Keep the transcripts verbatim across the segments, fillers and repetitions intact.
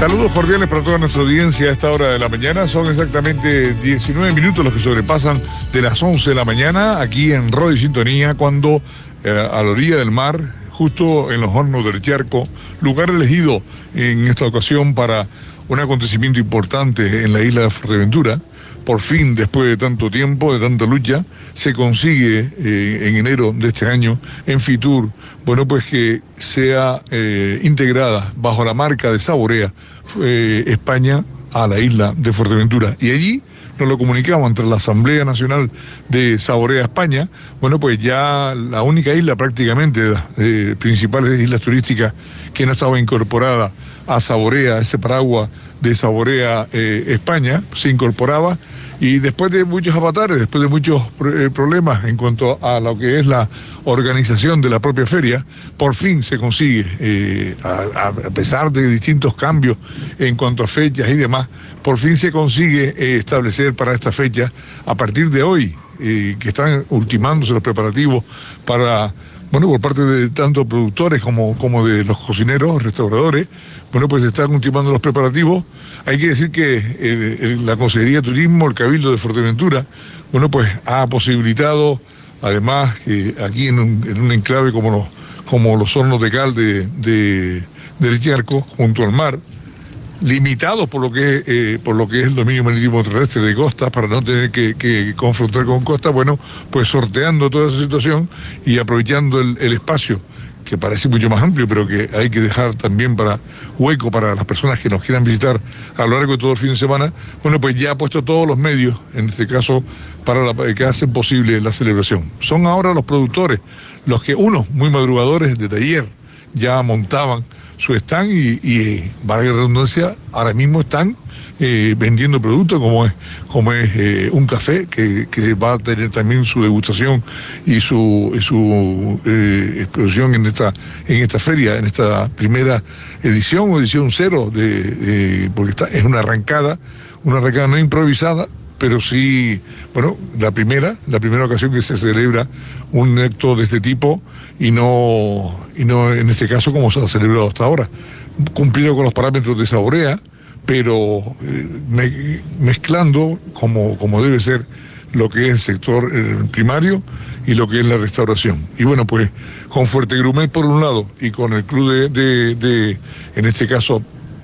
Saludos cordiales para toda nuestra audiencia a esta hora de la mañana. Son exactamente diecinueve minutos los que sobrepasan de las once de la mañana aquí en Radio Sintonía, cuando eh, a la orilla del mar, justo en los hornos del Charco, lugar elegido en esta ocasión para un acontecimiento importante en la isla de Fuerteventura. Por fin, después de tanto tiempo, de tanta lucha, se consigue eh, en enero de este año en Fitur, bueno, pues que sea eh, integrada bajo la marca de Saborea eh, España a la isla de Fuerteventura. Y allí nos lo comunicamos entre la Asamblea Nacional de Saborea España, bueno, pues ya la única isla prácticamente de las eh, principales islas turísticas que no estaba incorporada a Saborea, a ese paraguas de Saborea eh, España, se incorporaba, y después de muchos avatares, después de muchos eh, problemas en cuanto a lo que es la organización de la propia feria, por fin se consigue, eh, a, a pesar de distintos cambios en cuanto a fechas y demás, por fin se consigue eh, establecer para esta fecha, a partir de hoy, eh, que están ultimándose los preparativos para, bueno, por parte de tanto productores como, como de los cocineros, restauradores, bueno, pues se están ultimando los preparativos. Hay que decir que eh, el, la Consejería de Turismo, el Cabildo de Fuerteventura, bueno, pues ha posibilitado, además, que aquí en un, en un enclave como los, como los hornos de cal de, de, del Charco, junto al mar, limitados por lo que es, eh, por lo que es el dominio marítimo terrestre de costa, para no tener que, que confrontar con costa, bueno, pues sorteando toda esa situación y aprovechando el, el espacio, que parece mucho más amplio, pero que hay que dejar también para hueco para las personas que nos quieran visitar a lo largo de todo el fin de semana. Bueno, pues ya ha puesto todos los medios, en este caso, para la, que hacen posible la celebración. Son ahora los productores, los que unos muy madrugadores desde ayer ya montaban su stand y, y valga la redundancia, ahora mismo están eh, vendiendo productos como es, como es eh, un café que, que va a tener también su degustación y su, su eh, exposición en esta, en esta feria, en esta primera edición o edición cero, de, de, porque está, es una arrancada, una arrancada no improvisada, pero sí, bueno, la primera, la primera ocasión que se celebra un acto de este tipo y no, y no en este caso como se ha celebrado hasta ahora, cumplido con los parámetros de Saborea, pero eh, me, mezclando como, como debe ser lo que es el sector eh, primario y lo que es la restauración. Y bueno, pues con Fuerte Grumet por un lado y con el club de, de, de en este caso,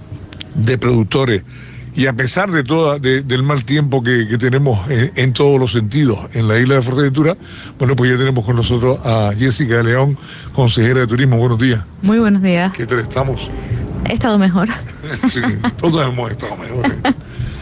de productores, y a pesar de toda, de, del mal tiempo que, que tenemos en, en todos los sentidos en la isla de Fuerteventura, bueno, pues ya tenemos con nosotros a Jessica de León, consejera de turismo. Buenos días. Muy buenos días. ¿Qué tal estamos? He estado mejor. Sí, todos hemos estado mejor. ¿eh?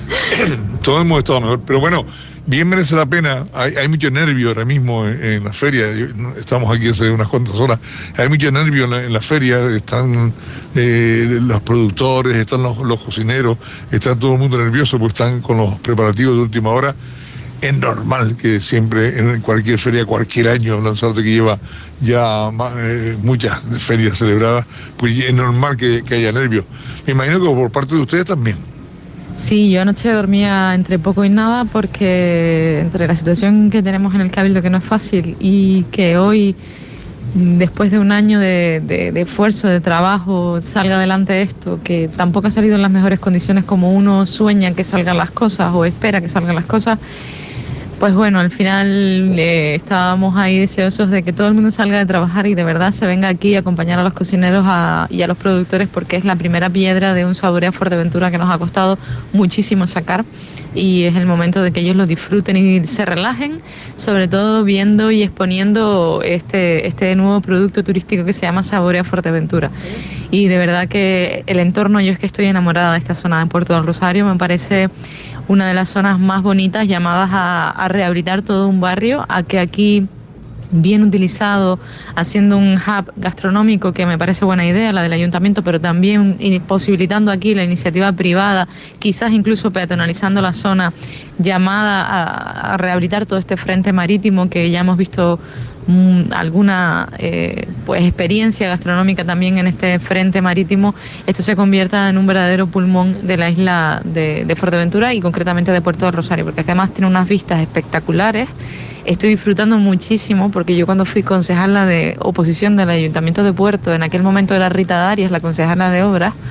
Todos hemos estado mejor, pero bueno, bien merece la pena. Hay, hay mucho nervio ahora mismo en, en la feria. Estamos aquí hace unas cuantas horas. Hay mucho nervio en la, en la feria. Están eh, los productores, están los, los cocineros, está todo el mundo nervioso porque están con los preparativos de última hora. Es normal que siempre en cualquier feria, cualquier año, Lanzarote que lleva ya eh, muchas ferias celebradas, pues es normal que, que haya nervios. Me imagino que por parte de ustedes también. Sí, yo anoche dormía entre poco y nada porque entre la situación que tenemos en el Cabildo, que no es fácil, y que hoy, después de un año de, de, de esfuerzo, de trabajo, salga adelante esto, que tampoco ha salido en las mejores condiciones como uno sueña que salgan las cosas o espera que salgan las cosas. Pues bueno, al final eh, estábamos ahí deseosos de que todo el mundo salga de trabajar y de verdad se venga aquí a acompañar a los cocineros a, y a los productores, porque es la primera piedra de un Saborea Fuerteventura que nos ha costado muchísimo sacar, y es el momento de que ellos lo disfruten y se relajen, sobre todo viendo y exponiendo este, este nuevo producto turístico que se llama Saborea Fuerteventura. Y de verdad que el entorno, yo es que estoy enamorada de esta zona de Puerto del Rosario, me parece una de las zonas más bonitas, llamadas a, a rehabilitar todo un barrio, a que aquí, bien utilizado, haciendo un hub gastronómico, que me parece buena idea, la del ayuntamiento, pero también posibilitando aquí la iniciativa privada, quizás incluso peatonalizando la zona, llamada a, a rehabilitar todo este frente marítimo, que ya hemos visto mmm, alguna eh, pues experiencia gastronómica también en este frente marítimo. Esto se convierta en un verdadero pulmón de la isla de, de Fuerteventura y concretamente de Puerto del Rosario, porque además tiene unas vistas espectaculares. Estoy disfrutando muchísimo porque yo, cuando fui concejala de oposición del Ayuntamiento de Puerto, en aquel momento era Rita Darias, la concejala de obras,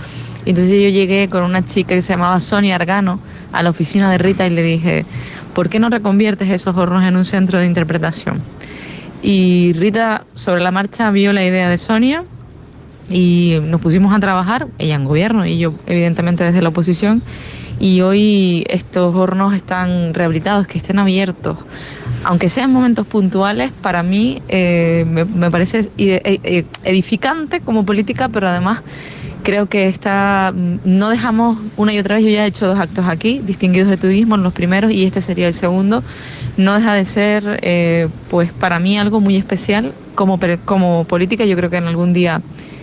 Y entonces yo llegué con una chica que se llamaba Sonia Argano a la oficina de Rita y le dije, ¿por qué no reconviertes esos hornos en un centro de interpretación? Y Rita sobre la marcha vio la idea de Sonia y nos pusimos a trabajar, ella en gobierno y yo evidentemente desde la oposición, y hoy estos hornos están rehabilitados, que estén abiertos, aunque sean momentos puntuales, para mí eh, me, me parece edificante como política, pero además creo que está, no dejamos una y otra vez, yo ya he hecho dos actos aquí, distinguidos de turismo, en los primeros, y este sería el segundo, no deja de ser, eh, pues para mí algo muy especial como, como política. Yo creo que en algún día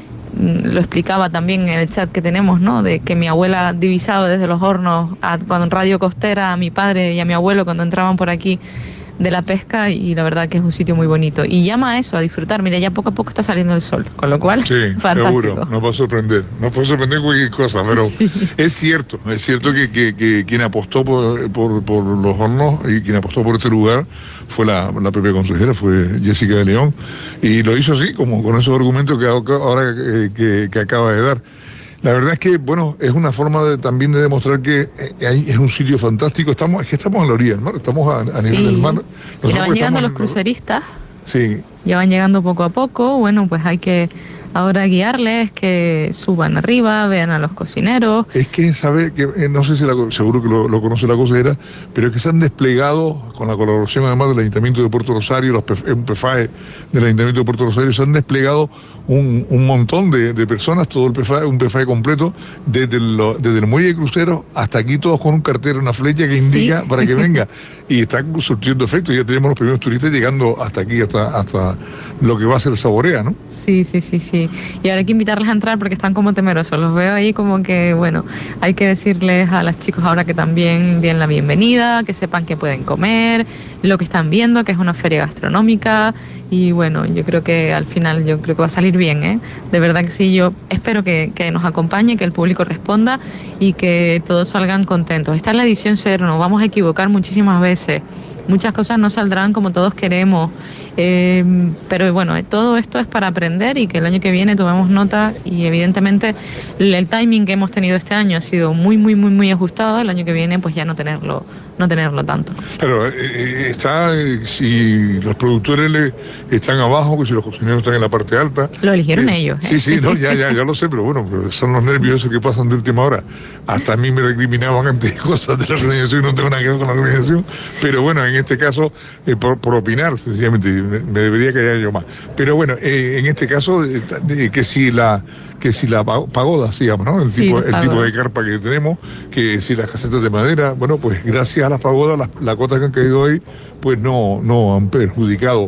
lo explicaba también en el chat que tenemos, ¿no? De que mi abuela divisaba desde los hornos a, cuando en Radio Costera a mi padre y a mi abuelo cuando entraban por aquí de la pesca, y la verdad que es un sitio muy bonito y llama a eso, a disfrutar. Mira, ya poco a poco está saliendo el sol, con lo cual sí, fantástico. Seguro, nos va a sorprender, nos puede sorprender cualquier cosa, pero sí. es cierto, es cierto que, que, que quien apostó por, por, por los hornos y quien apostó por este lugar fue la, la propia consejera, fue Jessica de León, y lo hizo así, como con esos argumentos que ahora que, que, que acaba de dar. La verdad es que, bueno, es una forma de, también de demostrar que eh, es un sitio fantástico. Estamos, es que estamos en la orilla del mar, estamos a, a nivel sí. del mar. Nosotros y ya van llegando los cruceristas. Sí. Ya van llegando poco a poco. Bueno, pues hay que ahora guiarles, que suban arriba, vean a los cocineros. Es que saber que, eh, no sé si la, seguro que lo, lo conoce la consejera, pero es que se han desplegado, con la colaboración además del Ayuntamiento de Puerto Rosario, los P F A E del Ayuntamiento de Puerto Rosario, se han desplegado un, un montón de, de personas, todo el P F A E, un P F A E completo, desde el, desde el muelle de crucero hasta aquí, todos con un cartel, una flecha que indica sí. para que venga. Y están surtiendo efecto, ya tenemos los primeros turistas llegando hasta aquí, hasta, hasta lo que va a ser Saborea, ¿no? Sí, sí, sí, sí. Y ahora hay que invitarles a entrar porque están como temerosos. Los veo ahí como que, bueno, hay que decirles a los chicos ahora que también den la bienvenida, que sepan que pueden comer, lo que están viendo, que es una feria gastronómica. Y bueno, yo creo que al final yo creo que va a salir bien, ¿eh? De verdad que sí, yo espero que, que nos acompañe, que el público responda y que todos salgan contentos. Esta es la edición cero, nos vamos a equivocar muchísimas veces. Muchas cosas no saldrán como todos queremos, eh, pero bueno, todo esto es para aprender y que el año que viene tomemos nota, y evidentemente el, el timing que hemos tenido este año ha sido muy, muy, muy, muy ajustado. El año que viene pues ya no tenerlo, no tenerlo tanto. Claro, eh, está, eh, si los productores le están abajo, que si los cocineros están en la parte alta. Lo eligieron eh, ellos. ¿eh? Sí, sí, no, ya, ya, ya lo sé, pero bueno, pero son los nervios esos que pasan de última hora. Hasta a mí me recriminaban antes cosas de la organización, no tengo nada que ver con la organización, pero bueno, en este caso, eh, por, por opinar, sencillamente, me, me debería callar yo más. Pero bueno, eh, en este caso, eh, que si la que si la pagoda, digamos, ¿no? El, sí, tipo, el tipo de carpa que tenemos, que si las casetas de madera, bueno, pues gracias a las pagodas, las, las cotas que han caído hoy, pues no, no han perjudicado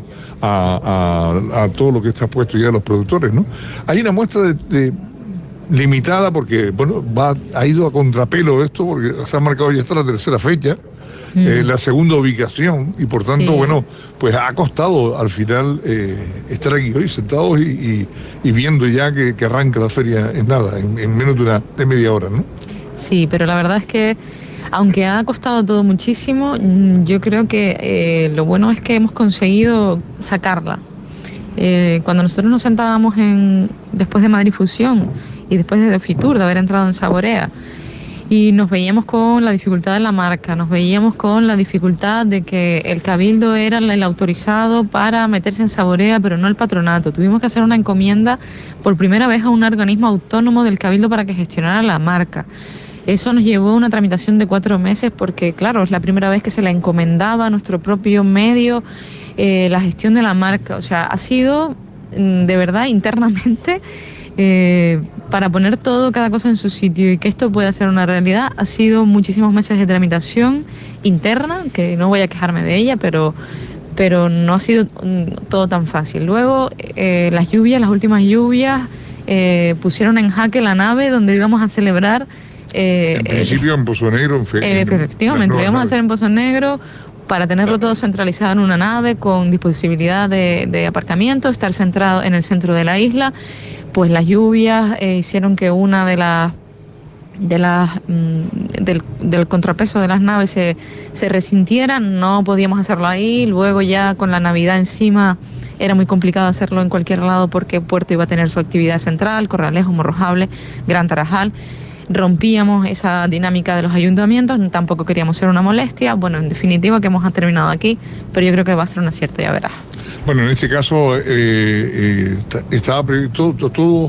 a, a, a todo lo que está puesto ya a los productores, ¿no? Hay una muestra de, de limitada porque, bueno, va, ha ido a contrapelo esto, porque se ha marcado ya hasta la tercera fecha, Eh, la segunda ubicación, y por tanto, sí. bueno, pues ha costado al final eh, estar aquí hoy sentados y, y, y viendo ya que, que arranca la feria en nada, en, en menos de, una, de media hora, ¿no? Sí, pero la verdad es que aunque ha costado todo muchísimo, yo creo que eh, lo bueno es que hemos conseguido sacarla. Eh, cuando nosotros nos sentábamos en, después de Madrid Fusión y después de Fitur, de haber entrado en Saborea, y nos veíamos con la dificultad de la marca, nos veíamos con la dificultad de que el Cabildo era el autorizado para meterse en Saborea, pero no el patronato. Tuvimos que hacer una encomienda por primera vez a un organismo autónomo del Cabildo para que gestionara la marca. Eso nos llevó a una tramitación de cuatro meses porque, claro, es la primera vez que se la encomendaba a nuestro propio medio eh, la gestión de la marca. O sea, ha sido, de verdad, internamente... Eh, para poner todo, cada cosa en su sitio y que esto pueda ser una realidad, ha sido muchísimos meses de tramitación interna, que no voy a quejarme de ella, pero, pero no ha sido todo tan fácil. Luego, eh, las lluvias, las últimas lluvias, eh, pusieron en jaque la nave donde íbamos a celebrar... Eh, en principio eh, en Pozo Negro. En fe, eh, en, efectivamente, lo íbamos a hacer en Pozo Negro, para tenerlo todo centralizado en una nave con disponibilidad de, de aparcamiento, estar centrado en el centro de la isla. Pues las lluvias eh, hicieron que una de las de las mmm, del, del contrapeso de las naves se, se resintiera, no podíamos hacerlo ahí. Luego ya con la Navidad encima era muy complicado hacerlo en cualquier lado porque Puerto iba a tener su actividad central, Corralejo, Morrojable, Gran Tarajal. rompíamos esa dinámica de los ayuntamientos, tampoco queríamos ser una molestia. Bueno, en definitiva que hemos terminado aquí, pero yo creo que va a ser un acierto, ya verás. Bueno, en este caso eh, eh, estaba previsto todo, todo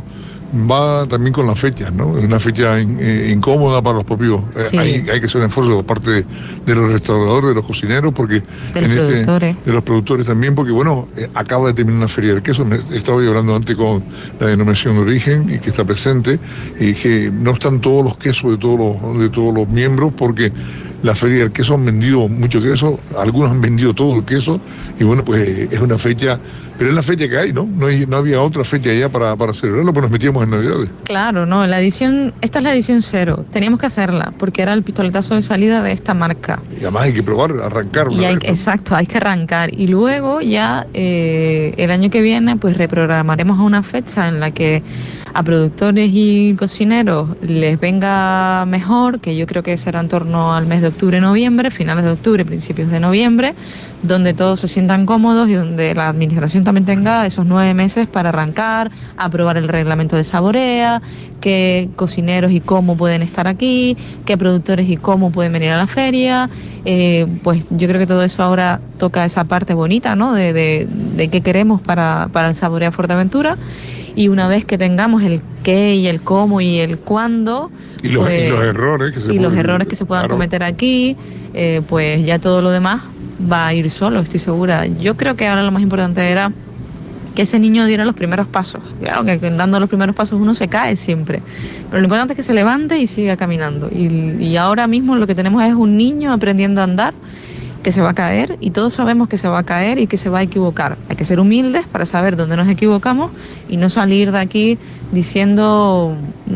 va también con las fechas, ¿no? Es una fecha in, eh, incómoda para los propios. Eh, sí. hay, hay que hacer un esfuerzo por parte de, de los restauradores, de los cocineros, porque de los en productores. Este, de los productores también, porque bueno, eh, acaba de terminar una feria del queso. Estaba yo hablando antes con la denominación de origen y que está presente, y que no están todos los quesos de todos los, de todos los miembros, porque la feria del queso han vendido mucho queso, algunos han vendido todo el queso, y bueno, pues es una fecha, pero es la fecha que hay, ¿no? No, hay, no había otra fecha ya para, para celebrarlo, pues nos metíamos en Navidades. Claro, no, la edición, esta es la edición cero, teníamos que hacerla, porque era el pistoletazo de salida de esta marca. Y además hay que probar, arrancar. Y hay, vez, ¿no? Exacto, hay que arrancar, y luego ya eh, el año que viene, pues reprogramaremos a una fecha en la que a productores y cocineros les venga mejor, que yo creo que será en torno al mes de octubre, noviembre, finales de octubre, principios de noviembre, donde todos se sientan cómodos y donde la administración también tenga esos nueve meses para arrancar, aprobar el reglamento de Saborea, qué cocineros y cómo pueden estar aquí, qué productores y cómo pueden venir a la feria. Eh, pues yo creo que todo eso ahora toca esa parte bonita, ¿no? De, de, de qué queremos para, para el Saborea Fuerteventura. Y una vez que tengamos el qué y el cómo y el cuándo, y los, pues, y los errores que se, y pueden, los errores que se puedan claro. cometer aquí, eh, pues ya todo lo demás va a ir solo, estoy segura. Yo creo que ahora lo más importante era que ese niño diera los primeros pasos. Claro que dando los primeros pasos uno se cae siempre, pero lo importante es que se levante y siga caminando. Y, y ahora mismo lo que tenemos es un niño aprendiendo a andar, que se va a caer, y todos sabemos que se va a caer y que se va a equivocar. Hay que ser humildes para saber dónde nos equivocamos y no salir de aquí diciendo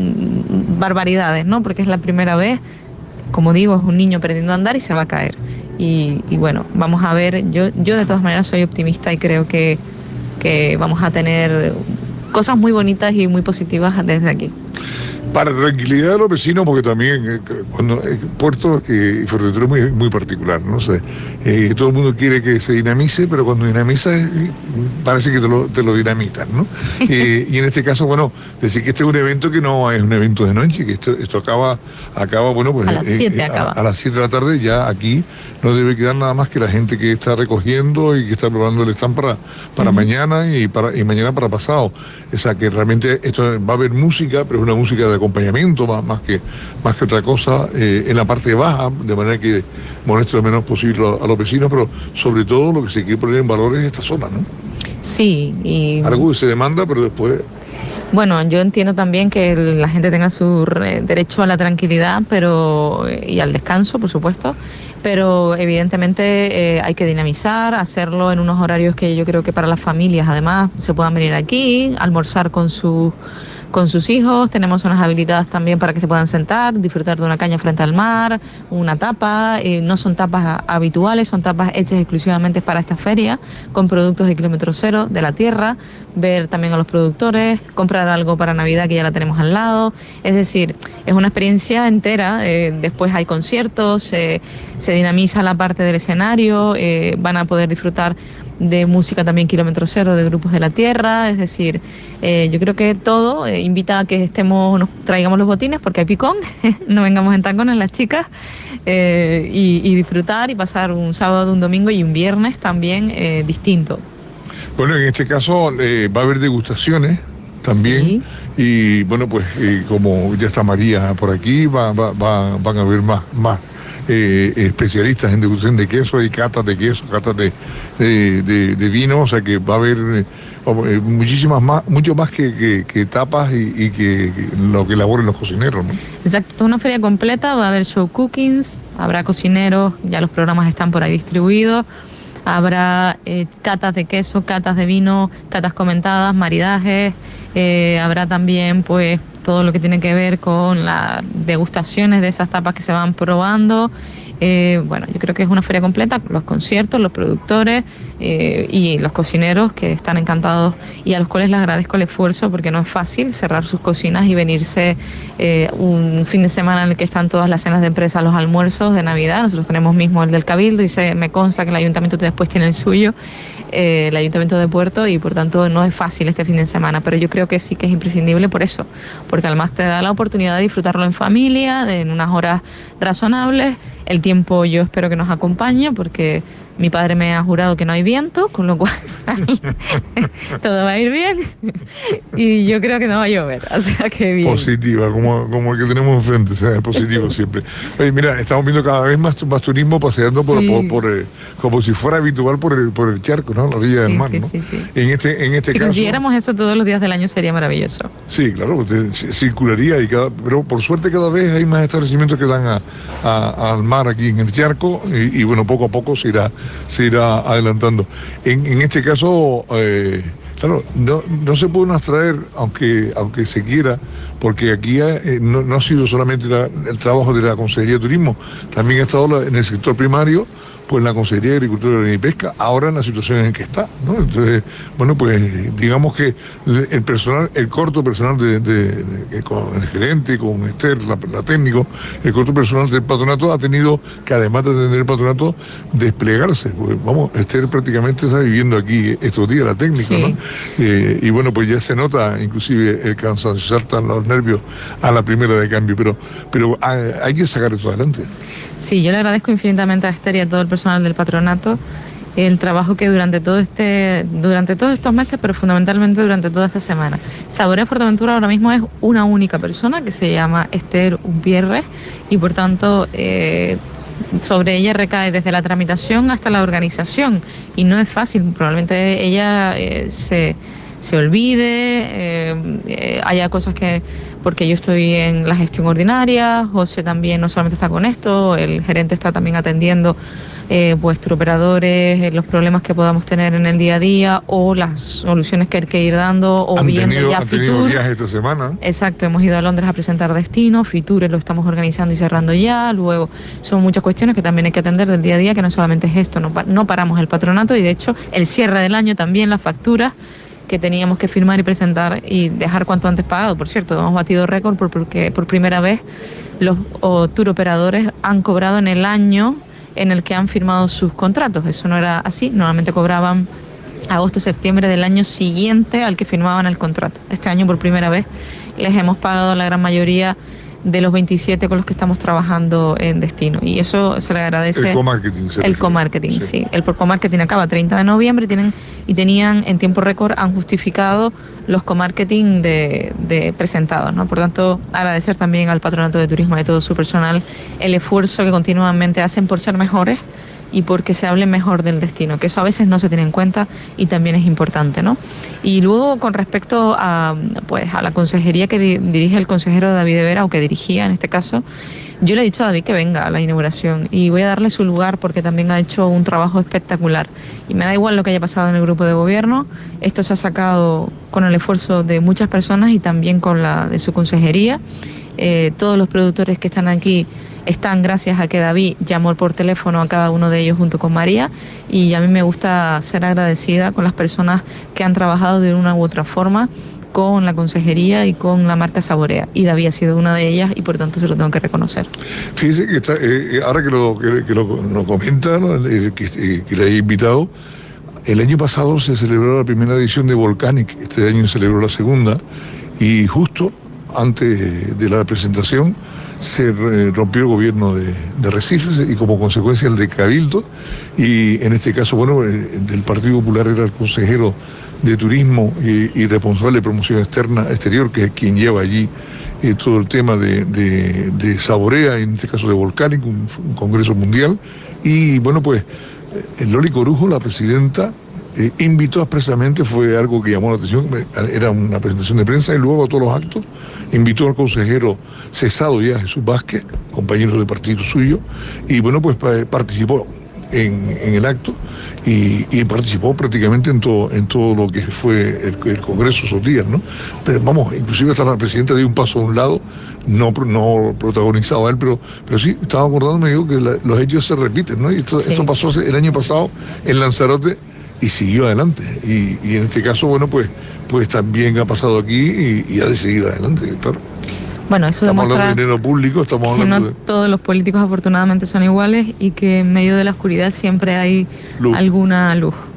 mm, barbaridades, ¿no? Porque es la primera vez, como digo, es un niño aprendiendo a andar y se va a caer. Y, y bueno, vamos a ver, yo, yo de todas maneras soy optimista y creo que, que vamos a tener cosas muy bonitas y muy positivas desde aquí. Para tranquilidad de los vecinos, porque también eh, cuando eh, Puerto que Fuerteventura es muy, muy particular, ¿no? O sea, eh, todo el mundo quiere que se dinamice, pero cuando dinamiza eh, parece que te lo, te lo dinamitan, ¿no? eh, y en este caso, bueno, decir que este es un evento que no es un evento de noche, que esto, esto acaba, acaba, bueno, pues a las siete eh, acaba. A, a las siete de la tarde ya aquí no debe quedar nada más que la gente que está recogiendo y que está probando el stand para, para uh-huh. mañana y para y mañana para pasado. O sea, que realmente esto va a haber música, pero es una música de acompañamiento más, más, que, más que otra cosa, eh, en la parte baja, de manera que moleste lo menos posible a, a los vecinos, pero sobre todo lo que se quiere poner en valor es esta zona, ¿no? Sí, y... Algo que se demanda, pero después... Bueno, yo entiendo también que la gente tenga su derecho a la tranquilidad pero y al descanso, por supuesto, pero evidentemente eh, hay que dinamizar, hacerlo en unos horarios que yo creo que para las familias además se puedan venir aquí, almorzar con sus con sus hijos. Tenemos unas habilitadas también para que se puedan sentar, disfrutar de una caña frente al mar, una tapa. Eh, no son tapas habituales, son tapas hechas exclusivamente para esta feria, con productos de kilómetro cero de la tierra, ver también a los productores, comprar algo para Navidad que ya la tenemos al lado. Es decir, es una experiencia entera. Eh, después hay conciertos, eh, se dinamiza la parte del escenario, eh, van a poder disfrutar de música también kilómetro cero, de grupos de la tierra. Es decir, eh, yo creo que todo eh, invita a que estemos, nos traigamos los botines porque hay picón, no vengamos en tacones las chicas, eh, y, y disfrutar y pasar un sábado, un domingo y un viernes también eh, distinto. Bueno, en este caso eh, va a haber degustaciones también, sí. Y bueno, pues eh, como ya está María por aquí, va, va, va, van a haber más, más eh, especialistas en degustación de queso, hay catas de queso, catas de, de, de, de vino, o sea que va a haber eh, muchísimas más, mucho más que, que, que tapas y, y que, que lo que elaboren los cocineros, ¿no? Exacto, una feria completa, va a haber show cookings, habrá cocineros, ya los programas están por ahí distribuidos. Habrá eh, catas de queso, catas de vino, catas comentadas, maridajes, eh, habrá también pues todo lo que tiene que ver con las degustaciones de esas tapas que se van probando. Eh, bueno, yo creo que es una feria completa, los conciertos, los productores eh, y los cocineros que están encantados y a los cuales les agradezco el esfuerzo porque no es fácil cerrar sus cocinas y venirse eh, un fin de semana en el que están todas las cenas de empresa, los almuerzos de Navidad. Nosotros tenemos mismo el del Cabildo y se, me consta que el ayuntamiento después tiene el suyo. eh, el Ayuntamiento de Puerto, y por tanto no es fácil este fin de semana, pero yo creo que sí que es imprescindible por eso, porque además te da la oportunidad de disfrutarlo en familia, de, en unas horas razonables. El tiempo yo espero que nos acompañe, porque mi padre me ha jurado que no hay viento, con lo cual todo va a ir bien y yo creo que no va a llover, o sea que bien. Positiva, como, como el que tenemos enfrente, o sea, es positivo siempre. Oye, mira, estamos viendo cada vez más, más turismo paseando por, sí. por, por, por eh, como si fuera habitual por el, por el charco, ¿no? La orilla del sí, mar, sí, ¿no? Sí, sí. En este, en este si caso... consiguiéramos eso todos los días del año sería maravilloso. Sí, claro, circularía, y cada, pero por suerte cada vez hay más establecimientos que dan a, a, al mar aquí en el charco, y, y bueno, poco a poco se irá, se irá adelantando. En, en este caso, eh, claro, no, no se pueden abstraer, aunque, aunque se quiera, porque aquí eh, no, no ha sido solamente la, el trabajo de la Consejería de Turismo, también ha estado la, en el sector primario, pues la Consejería de Agricultura y Pesca, ahora en la situación en que está, ¿no? Entonces, bueno, pues digamos que el personal, el corto personal de, de, de con el gerente, con Esther, la, la técnico, el corto personal del patronato ha tenido que, además de atender el patronato, desplegarse. Pues vamos, Esther prácticamente está viviendo aquí estos días, la técnica, sí. ¿no? Eh, y bueno, pues ya se nota inclusive el cansancio, saltan los nervios a la primera de cambio, pero, pero hay, hay que sacar esto adelante. Sí, yo le agradezco infinitamente a Esther y a todo el personal del patronato el trabajo que durante todo este, durante todos estos meses, pero fundamentalmente durante toda esta semana. Saborea Fuerteventura ahora mismo es una única persona que se llama Esther Umpierre, y por tanto eh, sobre ella recae desde la tramitación hasta la organización, y no es fácil. Probablemente ella eh, se... se olvide, eh, eh, haya cosas que, porque yo estoy en la gestión ordinaria, José también no solamente está con esto, el gerente está también atendiendo eh, pues operadores, eh, los problemas que podamos tener en el día a día, o las soluciones que hay que ir dando, o han viendo tenido, ya han Fitur. tenido viajes esta semana. Exacto, hemos ido a Londres a presentar destino, Fitur lo estamos organizando y cerrando ya, luego son muchas cuestiones que también hay que atender del día a día, que no solamente es esto, no, no paramos el patronato, y de hecho el cierre del año también, las facturas que teníamos que firmar y presentar y dejar cuanto antes pagado. Por cierto, hemos batido récord por, porque por primera vez los o, tour operadores han cobrado en el año en el que han firmado sus contratos. Eso no era así, normalmente cobraban agosto, septiembre del año siguiente al que firmaban el contrato. Este año por primera vez les hemos pagado a la gran mayoría de los veintisiete con los que estamos trabajando en destino, y eso se le agradece. El co-marketing. El co-marketing, sí. sí. El co-marketing acaba treinta de noviembre, tienen y tenían en tiempo récord, han justificado los co-marketing de, de presentados, ¿no? Por tanto, agradecer también al Patronato de Turismo y a todo su personal el esfuerzo que continuamente hacen por ser mejores y porque se hable mejor del destino, que eso a veces no se tiene en cuenta y también es importante, ¿no? Y luego, con respecto a, pues, a la consejería que dirige el consejero David de Vera, o que dirigía en este caso, yo le he dicho a David que venga a la inauguración y voy a darle su lugar porque también ha hecho un trabajo espectacular. Y me da igual lo que haya pasado en el grupo de gobierno, esto se ha sacado con el esfuerzo de muchas personas y también con la de su consejería. Eh, todos los productores que están aquí están gracias a que David llamó por teléfono a cada uno de ellos junto con María, y a mí me gusta ser agradecida con las personas que han trabajado de una u otra forma con la consejería y con la marca Saborea, y David ha sido una de ellas y por tanto se lo tengo que reconocer. Fíjese que está, eh, ahora que lo, que, que lo, lo comenta, ¿no? eh, que, eh, que le he invitado, el año pasado se celebró la primera edición de Volcanic, este año se celebró la segunda, y justo antes de la presentación se rompió el gobierno de, de Recifes y como consecuencia el de Cabildo, y en este caso, bueno, el, el Partido Popular era el consejero de Turismo y, y responsable de promoción externa exterior, que es quien lleva allí eh, todo el tema de, de, de Saborea, en este caso de Volcanic, un, un congreso mundial, y bueno, pues Loli Corujo, la presidenta, Eh, invitó expresamente, fue algo que llamó la atención, era una presentación de prensa, y luego a todos los actos invitó al consejero cesado ya, Jesús Vázquez, compañero de partido suyo, y bueno, pues participó en, en el acto y, y participó prácticamente en todo, en todo lo que fue el, el congreso esos días, ¿no? Pero vamos, inclusive hasta la presidenta dio un paso a un lado, no, no protagonizaba él, pero, pero sí, estaba acordándome, digo, que la, los hechos se repiten, ¿no? Y esto, sí. esto pasó el año pasado en Lanzarote, y siguió adelante, y, y en este caso, bueno, pues, pues también ha pasado aquí y, y ha de seguir adelante, claro. Bueno, eso estamos demuestra hablando de dinero público, estamos que hablando no de... todos los políticos afortunadamente son iguales y que en medio de la oscuridad siempre hay luz. alguna luz.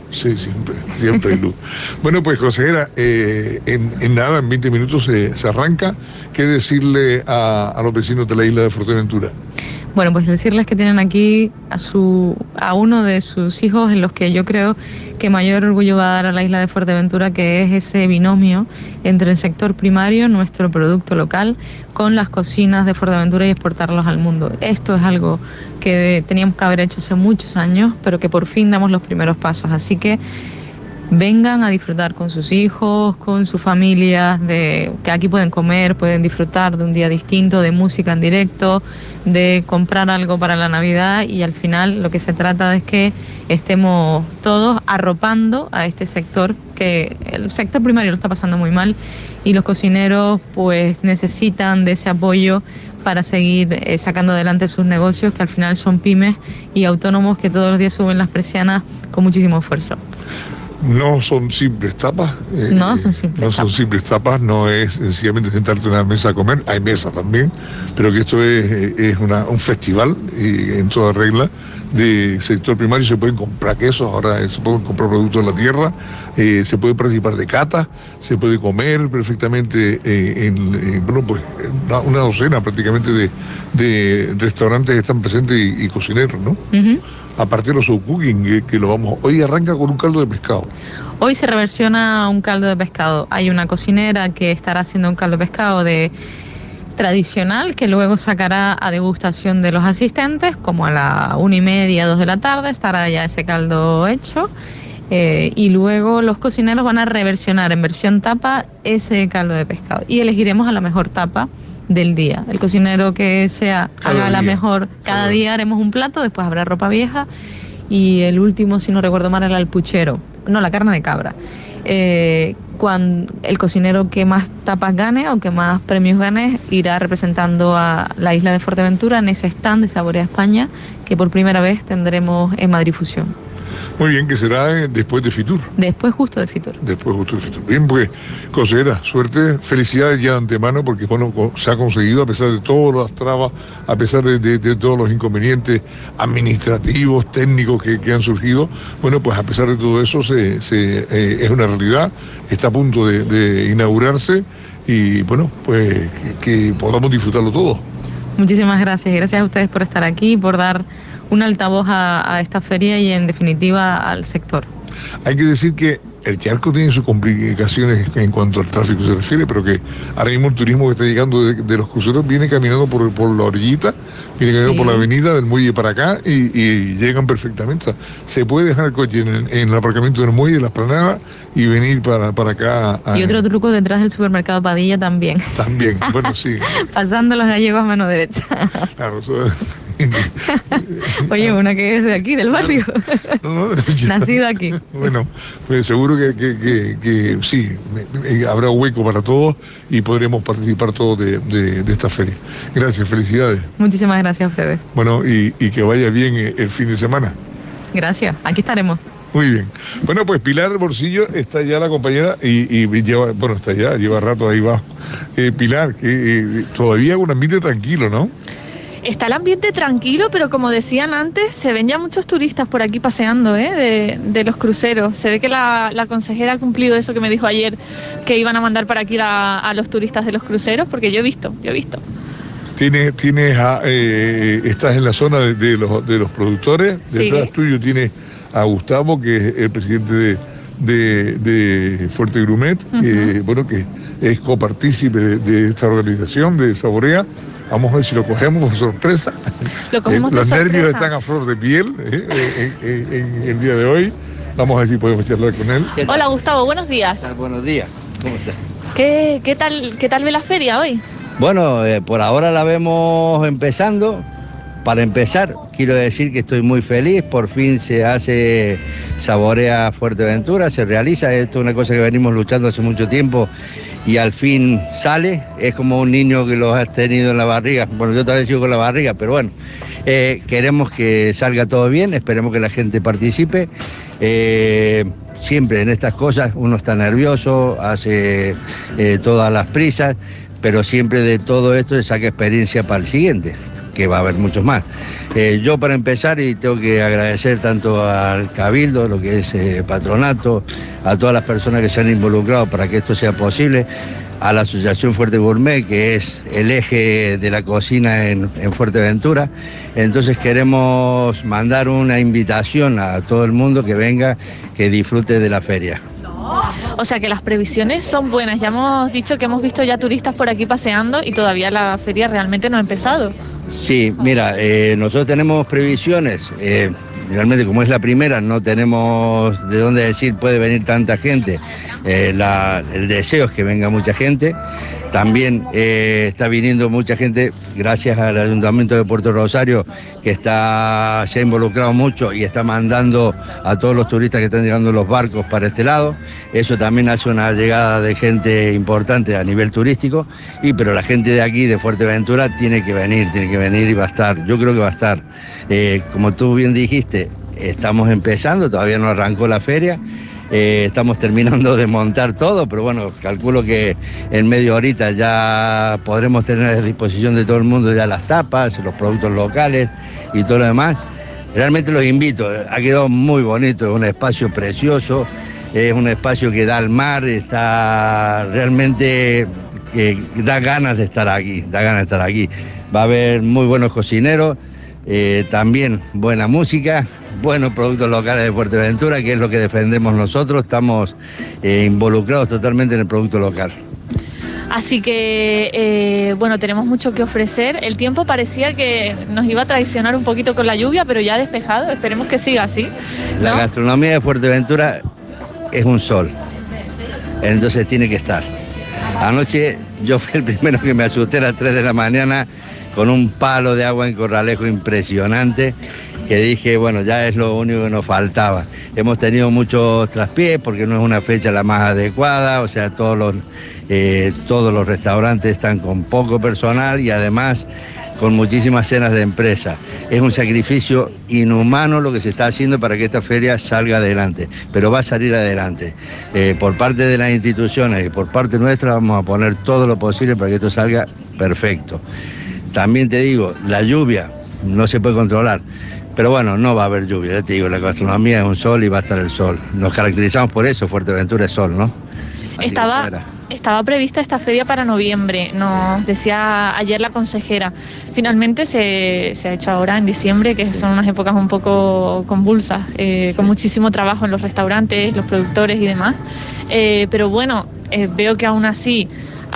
Sí, siempre, siempre hay luz. Bueno, pues, consejera, eh, en, en nada, en veinte minutos se, se arranca. ¿Qué decirle a, a los vecinos de la isla de Fuerteventura? Bueno, pues decirles que tienen aquí a su a uno de sus hijos en los que yo creo que mayor orgullo va a dar a la isla de Fuerteventura, que es ese binomio entre el sector primario, nuestro producto local, con las cocinas de Fuerteventura y exportarlos al mundo. Esto es algo que teníamos que haber hecho hace muchos años, pero que por fin damos los primeros pasos. Así que vengan a disfrutar con sus hijos, con sus familias, de que aquí pueden comer, pueden disfrutar de un día distinto, de música en directo, de comprar algo para la Navidad, y al final lo que se trata es que estemos todos arropando a este sector, que el sector primario lo está pasando muy mal y los cocineros pues necesitan de ese apoyo para seguir eh, sacando adelante sus negocios, que al final son pymes y autónomos que todos los días suben las persianas con muchísimo esfuerzo. No son simples tapas. Eh, no son simples no tapas. son simples tapas, no es sencillamente sentarte en una mesa a comer, hay mesa también, pero que esto es, es una, un festival eh, en toda regla de sector primario. Se pueden comprar quesos, ahora se pueden comprar productos de la tierra, eh, se puede participar de catas, se puede comer perfectamente eh, en, en bueno, pues una, una docena prácticamente de, de restaurantes que están presentes y, y cocineros, ¿no? Uh-huh. Aparte de los show cooking, que, que lo vamos... Hoy arranca con un caldo de pescado. Hoy se reversiona un caldo de pescado. Hay una cocinera que estará haciendo un caldo de pescado de tradicional, que luego sacará a degustación de los asistentes, como a la una y media, dos de la tarde, estará ya ese caldo hecho. Eh, y luego los cocineros van a reversionar en versión tapa ese caldo de pescado. Y elegiremos a la mejor tapa del día. El cocinero que sea cada haga día. la mejor, cada, cada día haremos un plato, después habrá ropa vieja, y el último, si no recuerdo mal, era el puchero, no, la carne de cabra. Eh, cuando el cocinero que más tapas gane o que más premios gane irá representando a la isla de Fuerteventura en ese stand de Saborea España, que por primera vez tendremos en Madrid Fusión. Muy bien, que será después de Fitur. Después justo de Fitur. Después justo de Fitur. Bien, pues, consejera, suerte, felicidades ya de antemano, porque bueno, se ha conseguido a pesar de todas las trabas, a pesar de, de, de todos los inconvenientes administrativos, técnicos que, que han surgido. Bueno, pues a pesar de todo eso, se, se, eh, es una realidad, está a punto de, de inaugurarse, y bueno, pues que, que podamos disfrutarlo todo. Muchísimas gracias, y gracias a ustedes por estar aquí, por dar un altavoz a, a esta feria y en definitiva al sector. Hay que decir que el charco tiene sus complicaciones en cuanto al tráfico se refiere, pero que ahora mismo el turismo que está llegando de, de los cruceros viene caminando por, por la orillita, viene caminando sí. por la avenida del muelle para acá y, y llegan perfectamente. O sea, se puede dejar el coche en el, en el aparcamiento del muelle, en la esplanada, y venir para, para acá. A, y otro truco detrás del supermercado Padilla también. También, bueno, sí. Pasando los gallegos a mano derecha. Claro, eso es... Oye, una que es de aquí, del barrio. No, no, yo, nacido aquí. Bueno, pues seguro que, que, que, que sí, habrá hueco para todos y podremos participar todos de, de, de esta feria. Gracias, felicidades. Muchísimas gracias a ustedes. Bueno, y, y que vaya bien el fin de semana. Gracias, aquí estaremos. Muy bien. Bueno, pues Pilar Borsillo está ya la compañera y, y lleva, bueno, está ya, lleva rato ahí abajo. Eh, Pilar, que eh, todavía un ambiente tranquilo, ¿no? Está el ambiente tranquilo, pero como decían antes, se ven ya muchos turistas por aquí paseando, ¿eh? de, de los cruceros. Se ve que la, la consejera ha cumplido eso que me dijo ayer, que iban a mandar para aquí a, a los turistas de los cruceros, porque yo he visto, yo he visto. Tienes, tienes a, eh, estás en la zona de, de, los, de los productores, detrás sí. tuyo tienes a Gustavo, que es el presidente de, de, de Fuerte Grumet, uh-huh. que, bueno, que es copartícipe de, de esta organización de Saborea. Vamos a ver si lo cogemos por sorpresa. Lo cogemos eh, Los de nervios sorpresa. Están a flor de piel eh, en, en, en, en el día de hoy. Vamos a ver si podemos charlar con él. Hola Gustavo, buenos días. Buenos días, ¿cómo estás? ¿Qué, qué, tal, ¿Qué tal ve la feria hoy? Bueno, eh, por ahora la vemos empezando. Para empezar, quiero decir que estoy muy feliz, por fin se hace Saborea Fuerteventura, se realiza, esto es una cosa que venimos luchando hace mucho tiempo y al fin sale, es como un niño que lo has tenido en la barriga, bueno, yo tal vez sigo con la barriga, pero bueno, eh, queremos que salga todo bien, esperemos que la gente participe. Eh, siempre en estas cosas uno está nervioso, hace eh, todas las prisas, pero siempre de todo esto se saca experiencia para el siguiente. que va a haber muchos más. Eh, yo para empezar, y tengo que agradecer tanto al Cabildo, lo que es eh, Patronato, a todas las personas que se han involucrado para que esto sea posible, a la Asociación Fuerte Gourmet, que es el eje de la cocina en, en Fuerteventura. Entonces queremos mandar una invitación a todo el mundo que venga, que disfrute de la feria. O sea que las previsiones son buenas. Ya hemos dicho que hemos visto ya turistas por aquí paseando y todavía la feria realmente no ha empezado. Sí, mira, eh, nosotros tenemos previsiones. Eh, realmente como es la primera, no tenemos de dónde decir puede venir tanta gente. Eh, la, el deseo es que venga mucha gente. También eh, está viniendo mucha gente gracias al Ayuntamiento de Puerto Rosario, que está, se ha involucrado mucho y está mandando a todos los turistas que están llegando en los barcos para este lado. Eso también hace una llegada de gente importante a nivel turístico, y pero la gente de aquí, de Fuerteventura, tiene que venir, tiene que venir y va a estar. Yo creo que va a estar. Eh, como tú bien dijiste, estamos empezando, todavía no arrancó la feria. Eh, estamos terminando de montar todo, pero bueno, calculo que en media horita ya podremos tener a disposición de todo el mundo ya las tapas, los productos locales y todo lo demás. Realmente los invito, ha quedado muy bonito, es un espacio precioso, es un espacio que da al mar, está realmente que da ganas de estar aquí, da ganas de estar aquí. Va a haber muy buenos cocineros, eh, también buena música, buenos productos locales de Fuerteventura, que es lo que defendemos nosotros. Estamos eh, involucrados totalmente en el producto local. Así que, eh, bueno, tenemos mucho que ofrecer. El tiempo parecía que nos iba a traicionar un poquito con la lluvia, pero ya ha despejado. Esperemos que siga así, ¿no? La gastronomía de Fuerteventura es un sol, entonces tiene que estar. Anoche yo fui el primero que me asusté a las tres de la mañana con un palo de agua en Corralejo impresionante, que dije, bueno, ya es lo único que nos faltaba. Hemos tenido muchos traspiés porque no es una fecha la más adecuada, o sea, todos los, eh, todos los restaurantes están con poco personal y además con muchísimas cenas de empresa. Es un sacrificio inhumano lo que se está haciendo para que esta feria salga adelante, pero va a salir adelante. Eh, por parte de las instituciones y por parte nuestra vamos a poner todo lo posible para que esto salga perfecto. También te digo, la lluvia no se puede controlar, pero bueno, no va a haber lluvia, ya te digo, la gastronomía es un sol y va a estar el sol. Nos caracterizamos por eso, Fuerteventura es sol, ¿no? Estaba, estaba prevista esta feria para noviembre, nos decía ayer la consejera. Finalmente se, se ha hecho ahora en diciembre, que son unas épocas un poco convulsas, eh, sí. Con muchísimo trabajo en los restaurantes, los productores y demás. Eh, pero bueno, eh, veo que aún así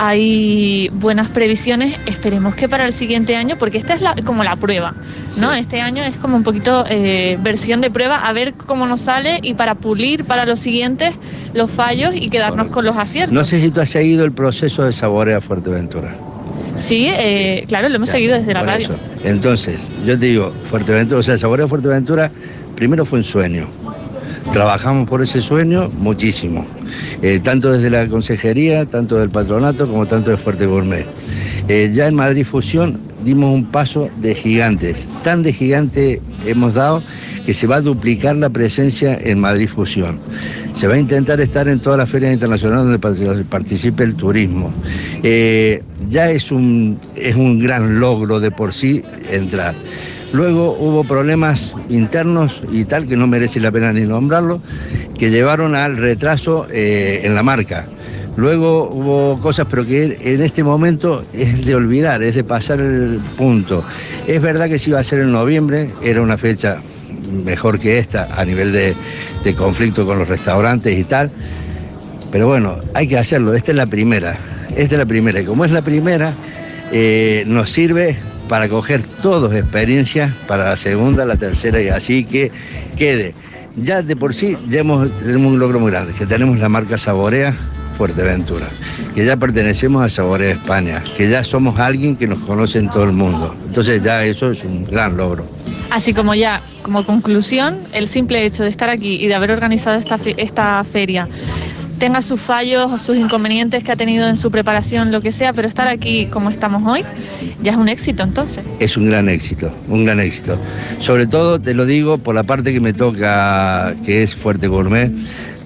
hay buenas previsiones. Esperemos que para el siguiente año, porque esta es la, como la prueba, ¿no? Sí. Este año es como un poquito eh, versión de prueba, a ver cómo nos sale y para pulir para los siguientes los fallos y quedarnos bueno, con los aciertos. No sé si tú has seguido el proceso de Saborea Fuerteventura. Sí, eh, claro, lo hemos ya, seguido desde la radio. Eso. Entonces, yo te digo, Fuerteventura, o sea, Saborea Fuerteventura primero fue un sueño. Trabajamos por ese sueño muchísimo, eh, tanto desde la consejería, tanto del patronato, como tanto de Fuerte Gourmet. Eh, ya en Madrid Fusión dimos un paso de gigantes, tan de gigante hemos dado que se va a duplicar la presencia en Madrid Fusión. Se va a intentar estar en todas las ferias internacionales donde participe el turismo. Eh, ya es un, es un gran logro de por sí entrar. Luego hubo problemas internos y tal, que no merece la pena ni nombrarlo, que llevaron al retraso eh, en la marca. Luego hubo cosas, pero que en este momento es de olvidar, es de pasar el punto. Es verdad que si iba a ser en noviembre, era una fecha mejor que esta a nivel de, de conflicto con los restaurantes y tal, pero bueno, hay que hacerlo, esta es la primera, esta es la primera, y como es la primera, eh, nos sirve para coger todos experiencias para la segunda, la tercera y así que quede. Ya de por sí ya hemos, tenemos un logro muy grande, que tenemos la marca Saborea Fuerteventura, que ya pertenecemos a Saborea España, que ya somos alguien que nos conoce en todo el mundo. Entonces ya eso es un gran logro. Así como ya, como conclusión, el simple hecho de estar aquí y de haber organizado esta, esta feria, tenga sus fallos o sus inconvenientes que ha tenido en su preparación, lo que sea, pero estar aquí como estamos hoy, ya es un éxito entonces. Es un gran éxito, un gran éxito. Sobre todo, te lo digo, por la parte que me toca, que es Fuerte Gourmet,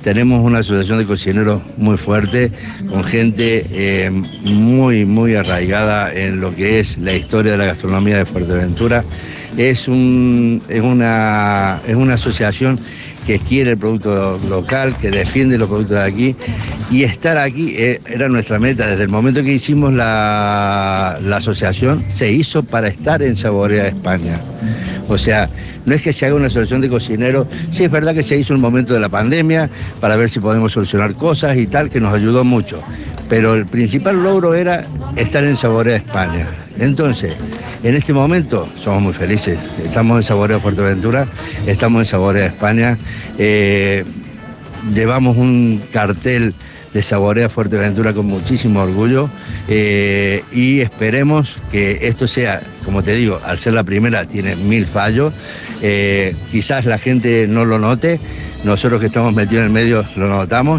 tenemos una asociación de cocineros muy fuerte, con gente eh, muy, muy arraigada en lo que es la historia de la gastronomía de Fuerteventura. Es, un, es, una, es una asociación que quiere el producto local, que defiende los productos de aquí, y estar aquí eh, era nuestra meta. Desde el momento que hicimos la, la asociación, se hizo para estar en Saborea España. O sea, no es que se haga una asociación de cocineros, sí es verdad que se hizo en un momento de la pandemia para ver si podemos solucionar cosas y tal, que nos ayudó mucho, pero el principal logro era estar en Saborea España. Entonces, en este momento somos muy felices, estamos en Saborea Fuerteventura, estamos en Saborea España, eh, llevamos un cartel de Saborea Fuerteventura con muchísimo orgullo eh, y esperemos que esto sea, como te digo, al ser la primera tiene mil fallos, eh, quizás la gente no lo note, nosotros que estamos metidos en el medio lo notamos,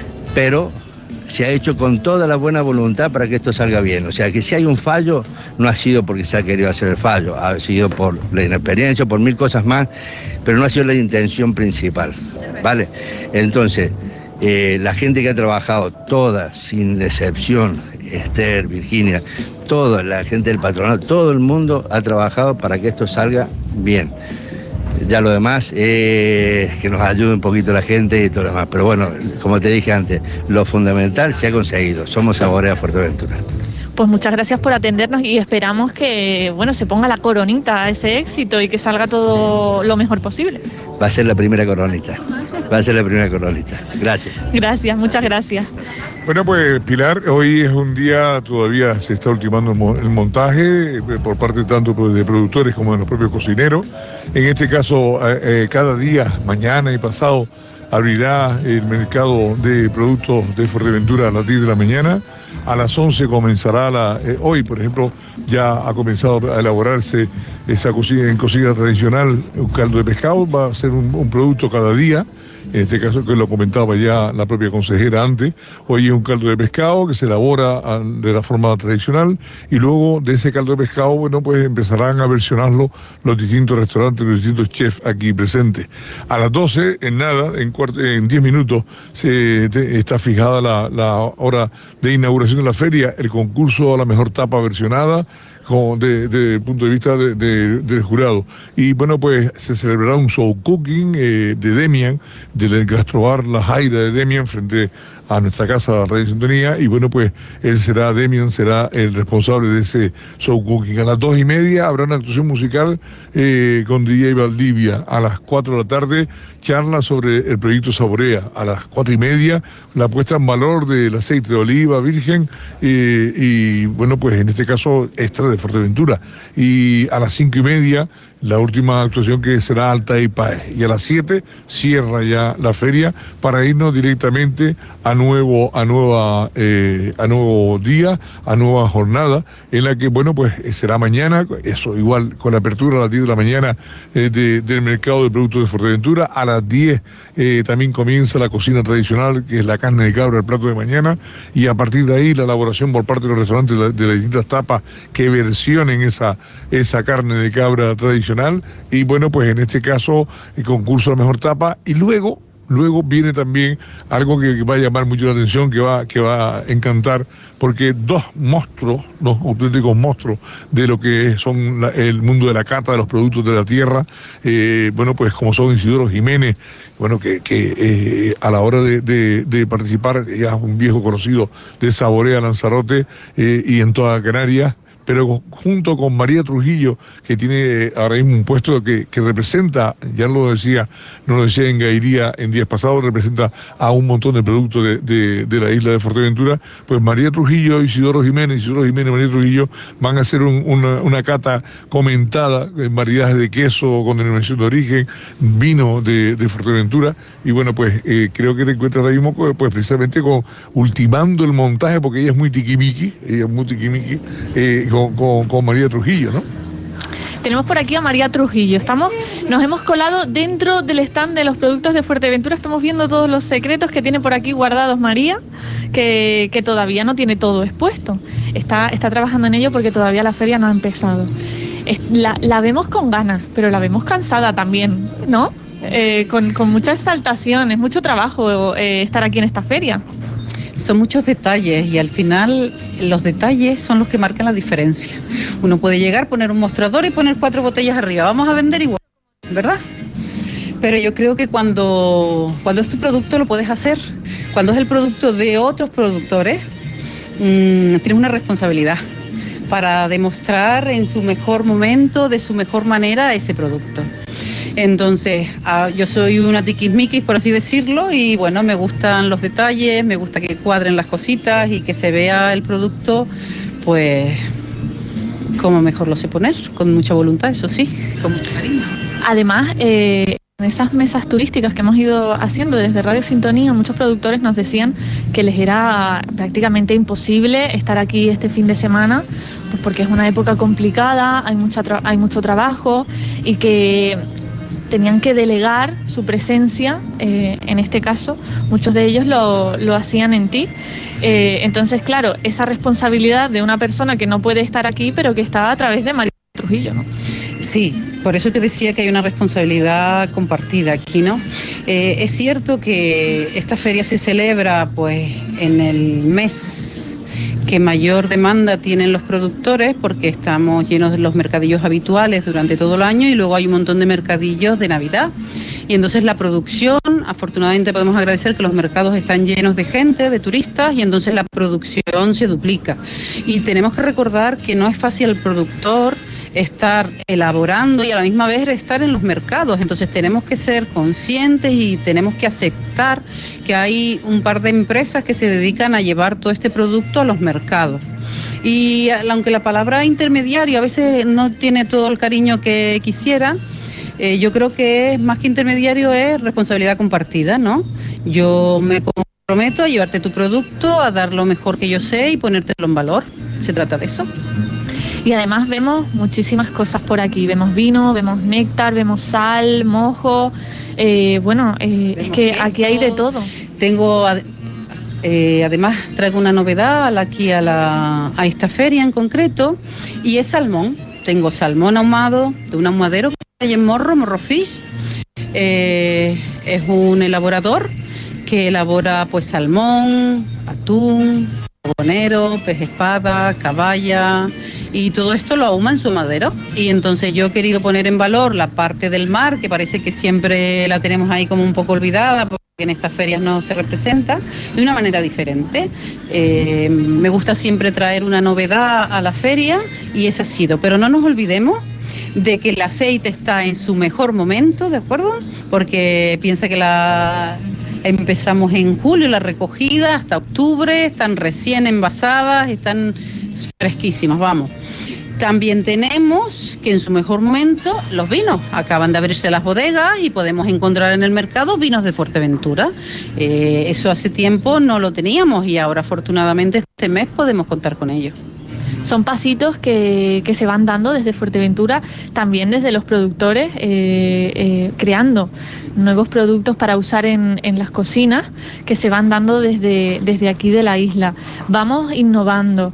pero se ha hecho con toda la buena voluntad para que esto salga bien. O sea, que si hay un fallo, no ha sido porque se ha querido hacer el fallo, ha sido por la inexperiencia, por mil cosas más, pero no ha sido la intención principal, ¿vale? Entonces, eh, la gente que ha trabajado, toda, sin excepción, Esther, Virginia, toda la gente del patronato, todo el mundo ha trabajado para que esto salga bien. Ya lo demás es que nos ayude un poquito la gente y todo lo demás. Pero bueno, como te dije antes, lo fundamental se ha conseguido. Somos Saborea Fuerteventura. Pues muchas gracias por atendernos y esperamos que, bueno, se ponga la coronita a ese éxito y que salga todo lo mejor posible. Va a ser la primera coronita. Va a ser la primera coronita. Gracias. Gracias, muchas gracias. Bueno, pues Pilar, hoy es un día, todavía se está ultimando el montaje por parte tanto de productores como de los propios cocineros. En este caso, eh, cada día, mañana y pasado, abrirá el mercado de productos de Fuerteventura a las diez de la mañana. A las once comenzará la... Eh, hoy, por ejemplo, ya ha comenzado a elaborarse esa cocina en cocina tradicional, un caldo de pescado, va a ser un, un producto cada día. En este caso, que lo comentaba ya la propia consejera antes, hoy es un caldo de pescado que se elabora de la forma tradicional y luego de ese caldo de pescado, bueno, pues empezarán a versionarlo los distintos restaurantes, los distintos chefs aquí presentes. A las doce, en nada, en, cuart- en diez minutos, se te, está fijada la, la hora de inauguración de la feria, el concurso a la mejor tapa versionada, desde de, el punto de vista de, de, del jurado. Y bueno, pues se celebrará un show cooking eh, de Demian, del gastrobar La Jaira de Demian, frente a nuestra casa Radio Sintonía, y bueno, pues él será, Demian será el responsable de ese show cooking. A las dos y media habrá una actuación musical eh, con D J Valdivia. A las cuatro de la tarde, charla sobre el proyecto Saborea. A las cuatro y media, la puesta en valor del aceite de oliva virgen, eh, y bueno, pues en este caso extra de Fuerteventura. Y a las cinco y media, la última actuación, que será Alta y Páez. Y a las siete cierra ya la feria para irnos directamente a nuevo, a nueva, eh, a nuevo día, a nueva jornada, en la que, bueno, pues será mañana, eso igual con la apertura a las diez de la mañana eh, de, del mercado de productos de Fuerteventura. A las diez eh, también comienza la cocina tradicional, que es la carne de cabra, el plato de mañana, y a partir de ahí la elaboración por parte de los restaurantes de, la, de las distintas tapas que versionen esa, esa carne de cabra tradicional. Y bueno, pues en este caso el concurso a la mejor tapa, y luego luego viene también algo que, que va a llamar mucho la atención, que va, que va a encantar, porque dos monstruos, dos auténticos monstruos de lo que son la, el mundo de la cata de los productos de la tierra, eh, bueno, pues como son Isidoro Jiménez, bueno, que, que eh, a la hora de, de, de participar, ya es un viejo conocido de Saborea Lanzarote eh, y en toda Canarias, pero junto con María Trujillo, que tiene ahora mismo un puesto que, que representa, ya lo decía, no lo decía en Gairía en días pasados, representa a un montón de productos de, de, de la isla de Fuerteventura. Pues María Trujillo, Isidoro Jiménez, Isidoro Jiménez y María Trujillo van a hacer un, una, una cata comentada en variedades de queso con denominación de origen, vino de, de Fuerteventura, y bueno, pues eh, creo que te encuentras ahora mismo pues precisamente con, ultimando el montaje, porque ella es muy tiquimiqui, ella es muy tiquimiqui, eh, Con, con, con María Trujillo, ¿no? Tenemos por aquí a María Trujillo. Estamos, nos hemos colado dentro del stand de los productos de Fuerteventura. Estamos viendo todos los secretos que tiene por aquí guardados María, que, que todavía no tiene todo expuesto. Está, está trabajando en ello porque todavía la feria no ha empezado. Es, la, la vemos con ganas, pero la vemos cansada también, ¿no? eh, con, con mucha exaltación, es mucho trabajo eh, estar aquí en esta feria. Son muchos detalles y al final los detalles son los que marcan la diferencia. Uno puede llegar, poner un mostrador y poner cuatro botellas arriba, vamos a vender igual, ¿verdad? Pero yo creo que cuando, cuando es tu producto lo puedes hacer, cuando es el producto de otros productores, mmm, tienes una responsabilidad para demostrar en su mejor momento, de su mejor manera, ese producto. Entonces, ah, yo soy una tiquismiquis, por así decirlo, y bueno, me gustan los detalles, me gusta que cuadren las cositas y que se vea el producto, pues, como mejor lo sé poner, con mucha voluntad, eso sí, con mucho cariño. Además, eh, en esas mesas turísticas que hemos ido haciendo desde Radio Sintonía, muchos productores nos decían que les era prácticamente imposible estar aquí este fin de semana, pues porque es una época complicada, hay, mucha tra- hay mucho trabajo y que tenían que delegar su presencia, eh, en este caso, muchos de ellos lo, lo hacían en ti. Eh, entonces, claro, esa responsabilidad de una persona que no puede estar aquí, pero que está a través de María Trujillo, ¿no? Sí, por eso te decía que hay una responsabilidad compartida aquí, ¿no? Eh, es cierto que esta feria se celebra, pues, en el mes que mayor demanda tienen los productores, porque estamos llenos de los mercadillos habituales durante todo el año y luego hay un montón de mercadillos de Navidad. Y entonces la producción, afortunadamente podemos agradecer que los mercados están llenos de gente, de turistas, y entonces la producción se duplica. Y tenemos que recordar que no es fácil el productor estar elaborando y a la misma vez estar en los mercados, entonces tenemos que ser conscientes y tenemos que aceptar que hay un par de empresas que se dedican a llevar todo este producto a los mercados. Y aunque la palabra intermediario a veces no tiene todo el cariño que quisiera, eh, yo creo que es, más que intermediario, es responsabilidad compartida, ¿no? Yo me comprometo a llevarte tu producto, a dar lo mejor que yo sé y ponértelo en valor. Se trata de eso. Y además vemos muchísimas cosas por aquí, vemos vino, vemos néctar, vemos sal, mojo, eh, bueno, eh, es que queso, aquí hay de todo. Tengo, eh, además traigo una novedad aquí a, la, a esta feria en concreto, y es salmón. Tengo salmón ahumado de un ahumadero que hay en Morro, Morro Fish, eh, es un elaborador que elabora pues salmón, atún, carbonero, pez espada, caballa, y todo esto lo ahuma en su madero. Y entonces yo he querido poner en valor la parte del mar, que parece que siempre la tenemos ahí como un poco olvidada, porque en estas ferias no se representa, de una manera diferente. Eh, me gusta siempre traer una novedad a la feria y ese ha sido, pero no nos olvidemos de que el aceite está en su mejor momento, ¿de acuerdo? Porque piensa que la... empezamos en julio la recogida hasta octubre, están recién envasadas, están fresquísimas, vamos. También tenemos que en su mejor momento los vinos. Acaban de abrirse las bodegas y podemos encontrar en el mercado vinos de Fuerteventura. Eh, eso hace tiempo no lo teníamos y ahora afortunadamente este mes podemos contar con ello. Son pasitos que, que se van dando desde Fuerteventura, también desde los productores, eh, eh, creando nuevos productos para usar en, en las cocinas, que se van dando desde, desde aquí de la isla. Vamos innovando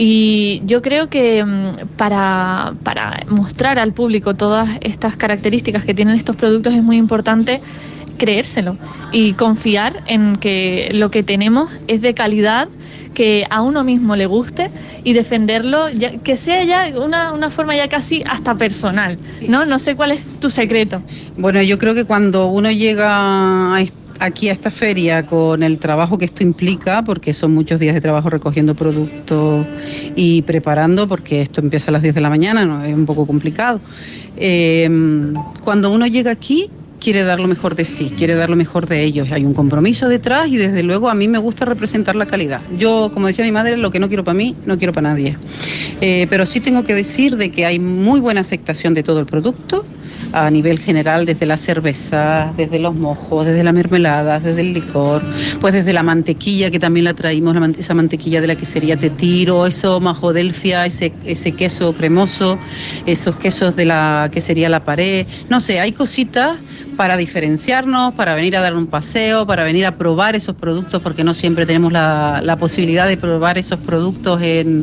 y yo creo que para, para mostrar al público todas estas características que tienen estos productos es muy importante creérselo y confiar en que lo que tenemos es de calidad, que a uno mismo le guste y defenderlo, ya, que sea ya una, una forma ya casi hasta personal, sí. ¿No? No sé cuál es tu secreto. Bueno, yo creo que cuando uno llega a aquí a esta feria con el trabajo que esto implica, porque son muchos días de trabajo recogiendo productos y preparando, porque esto empieza a las diez de la mañana, ¿no? Es un poco complicado. Eh, cuando uno llega aquí, quiere dar lo mejor de sí, quiere dar lo mejor de ellos. Hay un compromiso detrás y desde luego a mí me gusta representar la calidad. Yo, como decía mi madre, lo que no quiero para mí, no quiero para nadie. Eh, pero sí tengo que decir de que hay muy buena aceptación de todo el producto, a nivel general, desde la cerveza, desde los mojos, desde las mermeladas, desde el licor, pues desde la mantequilla, que también la traímos, la man- esa mantequilla de la quesería Tetiro, eso majodelfia, ese, ese queso cremoso, esos quesos de la quesería La Pared, no sé, hay cositas para diferenciarnos, para venir a dar un paseo, para venir a probar esos productos, porque no siempre tenemos la, la posibilidad de probar esos productos en,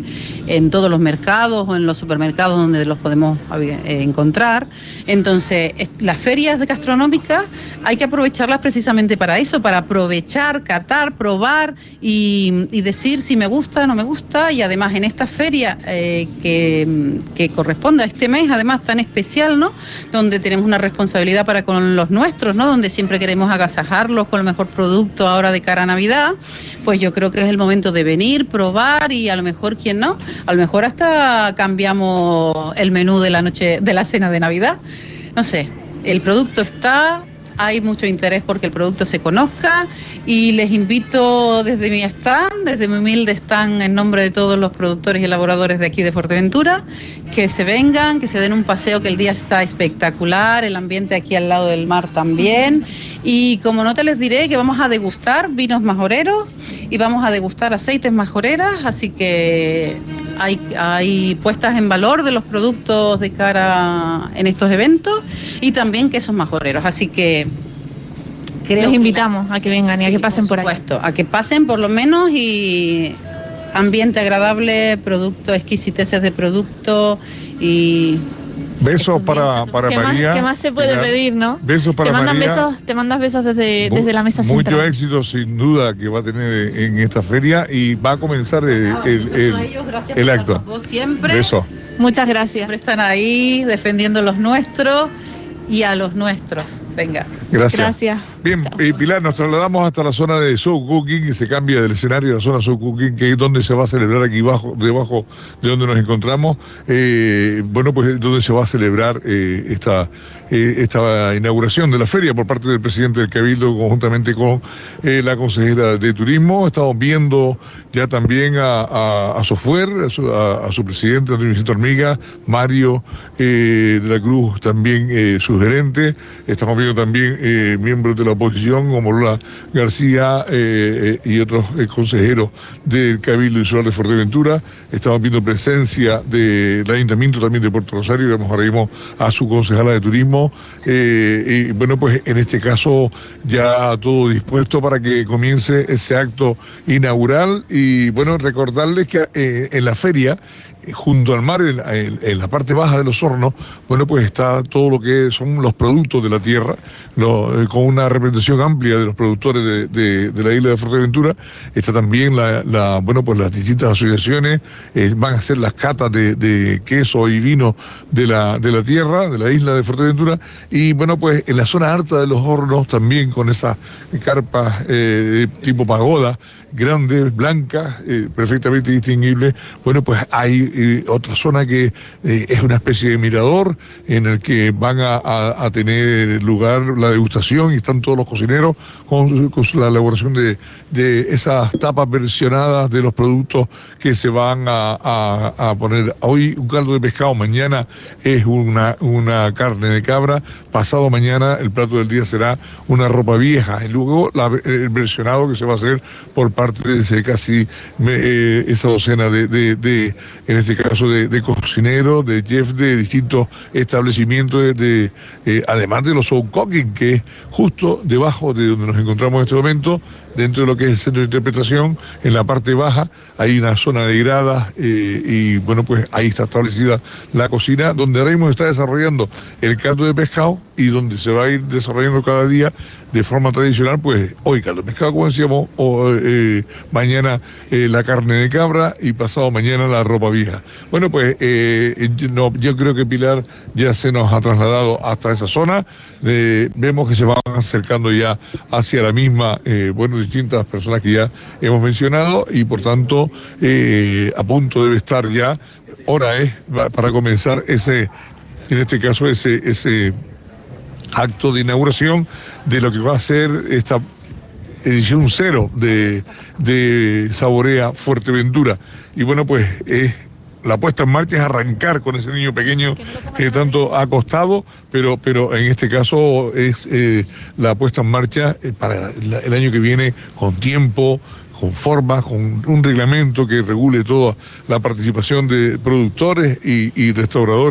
en todos los mercados o en los supermercados donde los podemos eh, encontrar. Entonces, las ferias gastronómicas hay que aprovecharlas precisamente para eso, para aprovechar, catar, probar y, y decir si me gusta o no me gusta. Y además en esta feria eh, que, que corresponde a este mes, además tan especial, ¿no?, donde tenemos una responsabilidad para con los nuestros, ¿no?, donde siempre queremos agasajarlos con el mejor producto ahora de cara a Navidad, pues yo creo que es el momento de venir, probar y a lo mejor, ¿quién no?, a lo mejor hasta cambiamos el menú de la noche, de la cena de Navidad. No sé, el producto está, hay mucho interés porque el producto se conozca y les invito desde mi stand, desde mi humilde stand en nombre de todos los productores y elaboradores de aquí de Fuerteventura, que se vengan, que se den un paseo, que el día está espectacular, el ambiente aquí al lado del mar también. Y como nota les diré que vamos a degustar vinos majoreros y vamos a degustar aceites majoreras, así que hay, hay puestas en valor de los productos de cara en estos eventos y también quesos majoreros, así que creo les que invitamos a que vengan y sí, a que pasen por, por supuesto, a que pasen por lo menos y ambiente agradable, producto, exquisiteces de producto y... Besos para, para ¿Qué María. Más, ¿Qué más se puede Mira, pedir, no? Besos para te mandan María. Besos, te mandas besos desde, desde la mesa Mucho central. éxito sin duda que va a tener en esta feria y va a comenzar el, Ah, el, el, ellos, gracias el por acto. darnos voz siempre. Besos. Muchas gracias. Siempre están ahí defendiendo los nuestros y a los nuestros. Venga. Gracias. Gracias. Bien, eh, Pilar, nos trasladamos hasta la zona de Soul Cooking, que se cambia del escenario de la zona Soul Cooking, que es donde se va a celebrar aquí abajo, debajo de donde nos encontramos. Eh, bueno, pues es donde se va a celebrar eh, esta, eh, esta inauguración de la feria por parte del presidente del Cabildo, conjuntamente con eh, la consejera de Turismo. Estamos viendo ya también a, a, a Sofuer, a su, a, a su presidente, Antonio Vicente Hormiga, Mario eh, de la Cruz, también eh, su gerente. Estamos viendo también eh, miembros de la oposición como Lola García eh, eh, y otros eh, consejeros del Cabildo Insular de Fuerteventura. Estamos viendo presencia del Ayuntamiento también de Puerto Rosario. Vemos ahora mismo a su concejala de Turismo. Eh, y bueno, pues en este caso ya todo dispuesto para que comience ese acto inaugural. Y bueno, recordarles que eh, en la feria, junto al mar, en, en, en la parte baja de los hornos, bueno, pues está todo lo que son los productos de la tierra, lo, eh, con una representación amplia de los productores de, de, de la isla de Fuerteventura. Está también la, la bueno, pues las distintas asociaciones, eh, van a hacer las catas de, de queso y vino de la, de la tierra, de la isla de Fuerteventura. Y bueno, pues en la zona alta de los hornos también, con esas carpas eh, tipo pagoda, grandes, blancas, eh, perfectamente distinguibles. Bueno, pues hay eh, otra zona que eh, es una especie de mirador en el que van a, a, a tener lugar la degustación y están todos los cocineros con, con la elaboración de, de esas tapas versionadas de los productos que se van a, a, a poner. Hoy un caldo de pescado, mañana es una, una carne de cabra, pasado mañana el plato del día será una ropa vieja y luego la, el versionado que se va a hacer por parte de ese, casi eh, esa docena de, de, de, en este caso, de, de cocineros, de chefs de distintos establecimientos, de, de eh, además de los Soul Cooking, que es justo debajo de donde nos encontramos en este momento, dentro de lo que es el centro de interpretación. En la parte baja hay una zona de gradas eh, y bueno, pues ahí está establecida la cocina, donde ahora mismo está desarrollando el caldo de pescado y donde se va a ir desarrollando cada día de forma tradicional, pues hoy caldo de pescado, como decíamos, o, eh, mañana eh, la carne de cabra y pasado mañana la ropa vieja. Bueno, pues eh, no, yo creo que Pilar ya se nos ha trasladado hasta esa zona. Eh, vemos que se van acercando ya hacia la misma, eh, bueno, distintas personas que ya hemos mencionado y por tanto eh, a punto debe estar ya. Hora es para comenzar ese, en este caso, ese, ese acto de inauguración de lo que va a ser esta edición cero de, de Saborea Fuerteventura. Y bueno, pues es la puesta en marcha, es arrancar con ese niño pequeño que tanto ha costado, pero, pero en este caso es eh, la puesta en marcha para el año que viene con tiempo, con formas, con un reglamento que regule toda la participación de productores y, y restauradores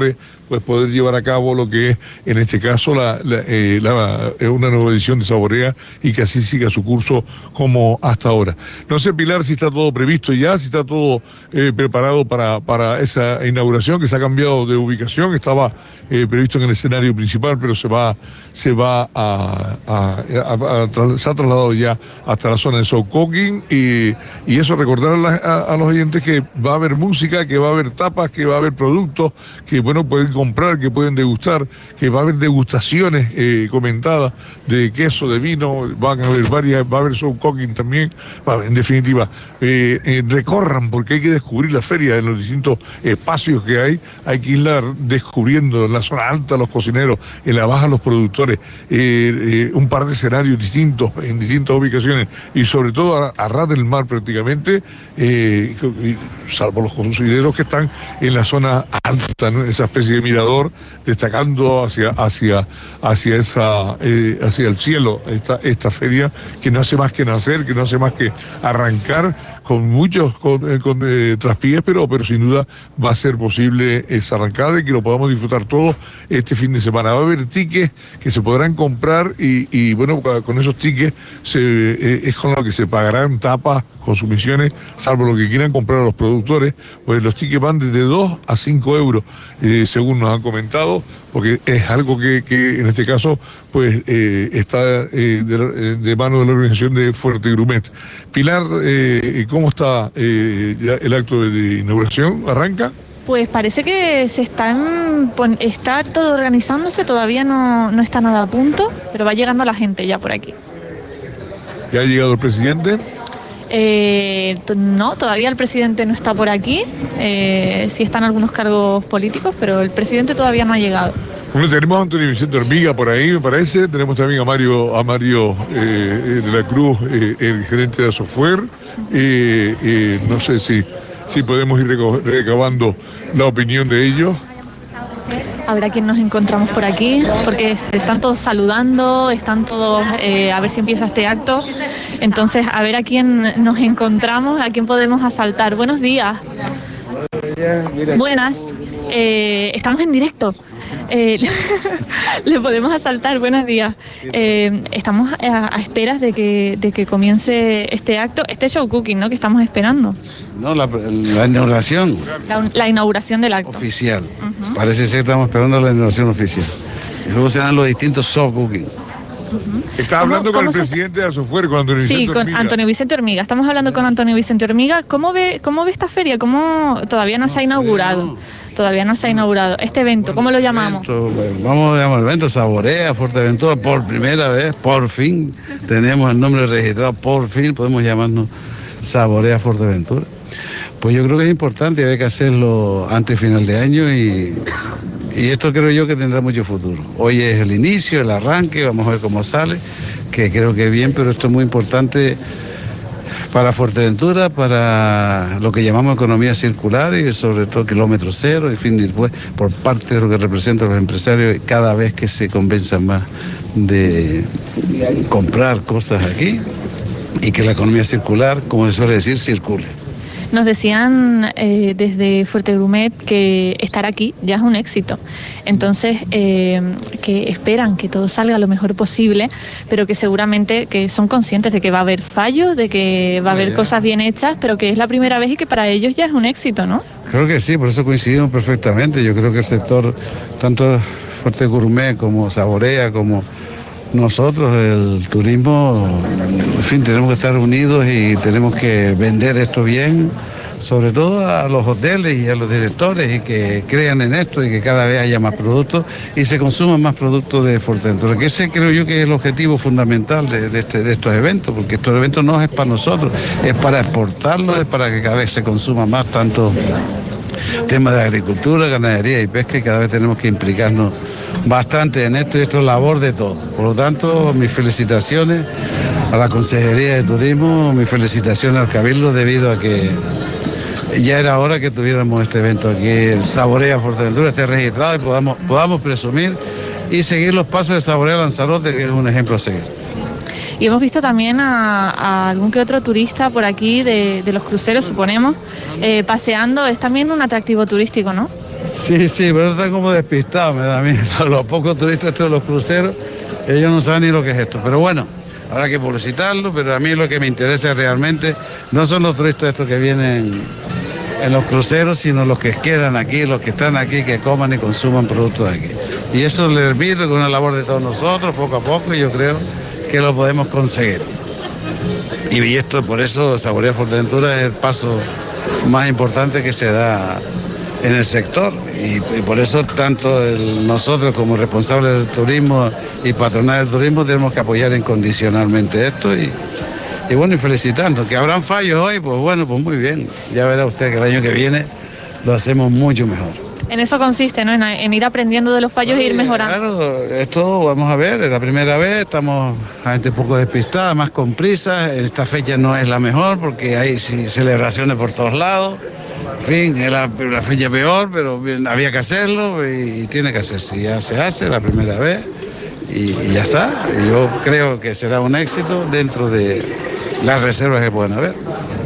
pues poder llevar a cabo lo que es, en este caso, la, la, eh, la, eh, una nueva edición de Saborea y que así siga su curso como hasta ahora. No sé, Pilar, si está todo previsto ya, si está todo eh, preparado para, para esa inauguración, que se ha cambiado de ubicación, estaba eh, previsto en el escenario principal, pero se va, se va a, a, a, a, a se ha trasladado ya hasta la zona de Southcoking y, y eso recordar a, la, a, a los oyentes que va a haber música, que va a haber tapas, que va a haber productos que bueno pueden comprar, que pueden degustar, que va a haber degustaciones eh, comentadas de queso, de vino, van a haber varias, va a haber Southcoking también. Va, en definitiva, eh, eh, recorran porque hay que descubrir la feria en los distintos espacios que hay, hay que irla descubriendo en la zona alta los cocineros, en la baja los productores, eh, eh, un par de escenarios distintos en distintas ubicaciones y sobre todo a, a ras del mar prácticamente, eh, salvo los cocineros que están en la zona alta, ¿no? Esa especie de mirador destacando hacia hacia hacia esa eh, hacia el cielo esta esta feria que no hace más que nacer, que no hace más que arrancar con muchos con, eh, con eh, traspiés, pero pero sin duda va a ser posible esa arrancada y que lo podamos disfrutar todos este fin de semana. Va a haber tickets que se podrán comprar y, y bueno, con esos tickets se, eh, es con lo que se pagarán tapas, consumiciones, salvo lo que quieran comprar a los productores, pues los tickets van desde dos a cinco euros, eh, según nos han comentado, porque es algo que, que en este caso pues eh, está eh, de, de mano de la organización de Fuerte Grumet. Pilar, eh, ¿cómo está eh, ya el acto de inauguración? ¿Arranca? Pues parece que se están, está todo organizándose, todavía no, no está nada a punto, pero va llegando la gente ya por aquí. ¿Ya ha llegado el presidente? Eh, no, todavía el presidente no está por aquí, eh, sí están algunos cargos políticos, pero el presidente todavía no ha llegado. Bueno, tenemos a Antonio Vicente Hormiga por ahí, me parece, tenemos también a Mario, a Mario eh, de la Cruz, eh, el gerente de Asofuer, eh, eh, no sé si, si podemos ir recabando la opinión de ellos. A ver a quién nos encontramos por aquí, porque se están todos saludando, están todos eh, a ver si empieza este acto. Entonces, a ver a quién nos encontramos, a quién podemos asaltar. Buenos días. Buenas. Eh, estamos en directo. Eh, le podemos asaltar. Buenos días. Eh, estamos a, a esperas de que, de que comience este acto, este show cooking, ¿no? Que estamos esperando. No, la, la inauguración. La, la inauguración del acto. Oficial. Uh-huh. Parece ser que estamos esperando la inauguración oficial. Y luego serán los distintos show cooking. Uh-huh. Está hablando con el presidente de Asofuer, con Antonio Vicente Sí, con Hormiga. Antonio Vicente Hormiga. Estamos hablando con Antonio Vicente Hormiga. ¿Cómo ve, cómo ve esta feria? ¿Cómo todavía no, no se ha inaugurado? No. Todavía no se ha inaugurado. Este evento, bueno, ¿cómo lo llamamos? Evento, bueno, vamos a llamar el evento Saborea Fuerteventura. Por primera vez, por fin, tenemos el nombre registrado, por fin podemos llamarnos Saborea Fuerteventura. Pues yo creo que es importante, hay que hacerlo antes de final de año y, y esto creo yo que tendrá mucho futuro. Hoy es el inicio, el arranque, vamos a ver cómo sale, que creo que es bien, pero esto es muy importante para Fuerteventura, para lo que llamamos economía circular y sobre todo kilómetro cero, en fin, después, por parte de lo que representan los empresarios, cada vez que se convenzan más de comprar cosas aquí y que la economía circular, como se suele decir, circule. Nos decían eh, desde Fuerte Grumet que estar aquí ya es un éxito. Entonces, eh, que esperan que todo salga lo mejor posible, pero que seguramente que son conscientes de que va a haber fallos, de que va a haber cosas bien hechas, pero que es la primera vez y que para ellos ya es un éxito, ¿no? Creo que sí, por eso coincidimos perfectamente. Yo creo que el sector, tanto Fuerte Grumet como Saborea, como nosotros, el turismo, en fin, tenemos que estar unidos y tenemos que vender esto bien, sobre todo a los hoteles y a los directores, y que crean en esto y que cada vez haya más productos y se consuman más productos de Fuerteventura, que ese creo yo que es el objetivo fundamental de, de, este, de estos eventos, porque estos eventos no es para nosotros, es para exportarlos, es para que cada vez se consuma más, tanto temas de agricultura, ganadería y pesca, y cada vez tenemos que implicarnos bastante en esto, y esto es labor de todos. Por lo tanto, mis felicitaciones a la Consejería de Turismo, mis felicitaciones al Cabildo, debido a que ya era hora que tuviéramos este evento aquí, el Saborea Fuerteventura, esté registrado y podamos, podamos presumir y seguir los pasos de Saborea Lanzarote, que es un ejemplo a seguir. Y hemos visto también a, a algún que otro turista por aquí de, de los cruceros, suponemos, eh, paseando. Es también un atractivo turístico, ¿no? Sí, sí, pero están como despistados, me da a mí. Los pocos turistas estos de los cruceros, ellos no saben ni lo que es esto. Pero bueno, habrá que publicitarlo, pero a mí lo que me interesa realmente no son los turistas estos que vienen en los cruceros, sino los que quedan aquí, los que están aquí, que coman y consuman productos de aquí. Y eso les permite con una labor de todos nosotros, poco a poco, y yo creo que lo podemos conseguir. Y esto, por eso, Saborea Fuerteventura es el paso más importante que se da en el sector. Y, y por eso, tanto el, nosotros como responsables del turismo y patronal del turismo tenemos que apoyar incondicionalmente esto y, y bueno, y felicitando. Que habrán fallos hoy, pues bueno, pues muy bien. Ya verá usted que el año que viene lo hacemos mucho mejor. En eso consiste, ¿no? En, en ir aprendiendo de los fallos e ir mejorando. Claro, esto vamos a ver, es la primera vez, estamos la gente un poco despistada, más con prisa. Esta fecha no es la mejor porque hay sí, celebraciones por todos lados. En fin, era la fecha peor, pero bien, había que hacerlo y, y tiene que hacerse. Ya se hace la primera vez y, y ya está. Y yo creo que será un éxito dentro de las reservas que pueden haber.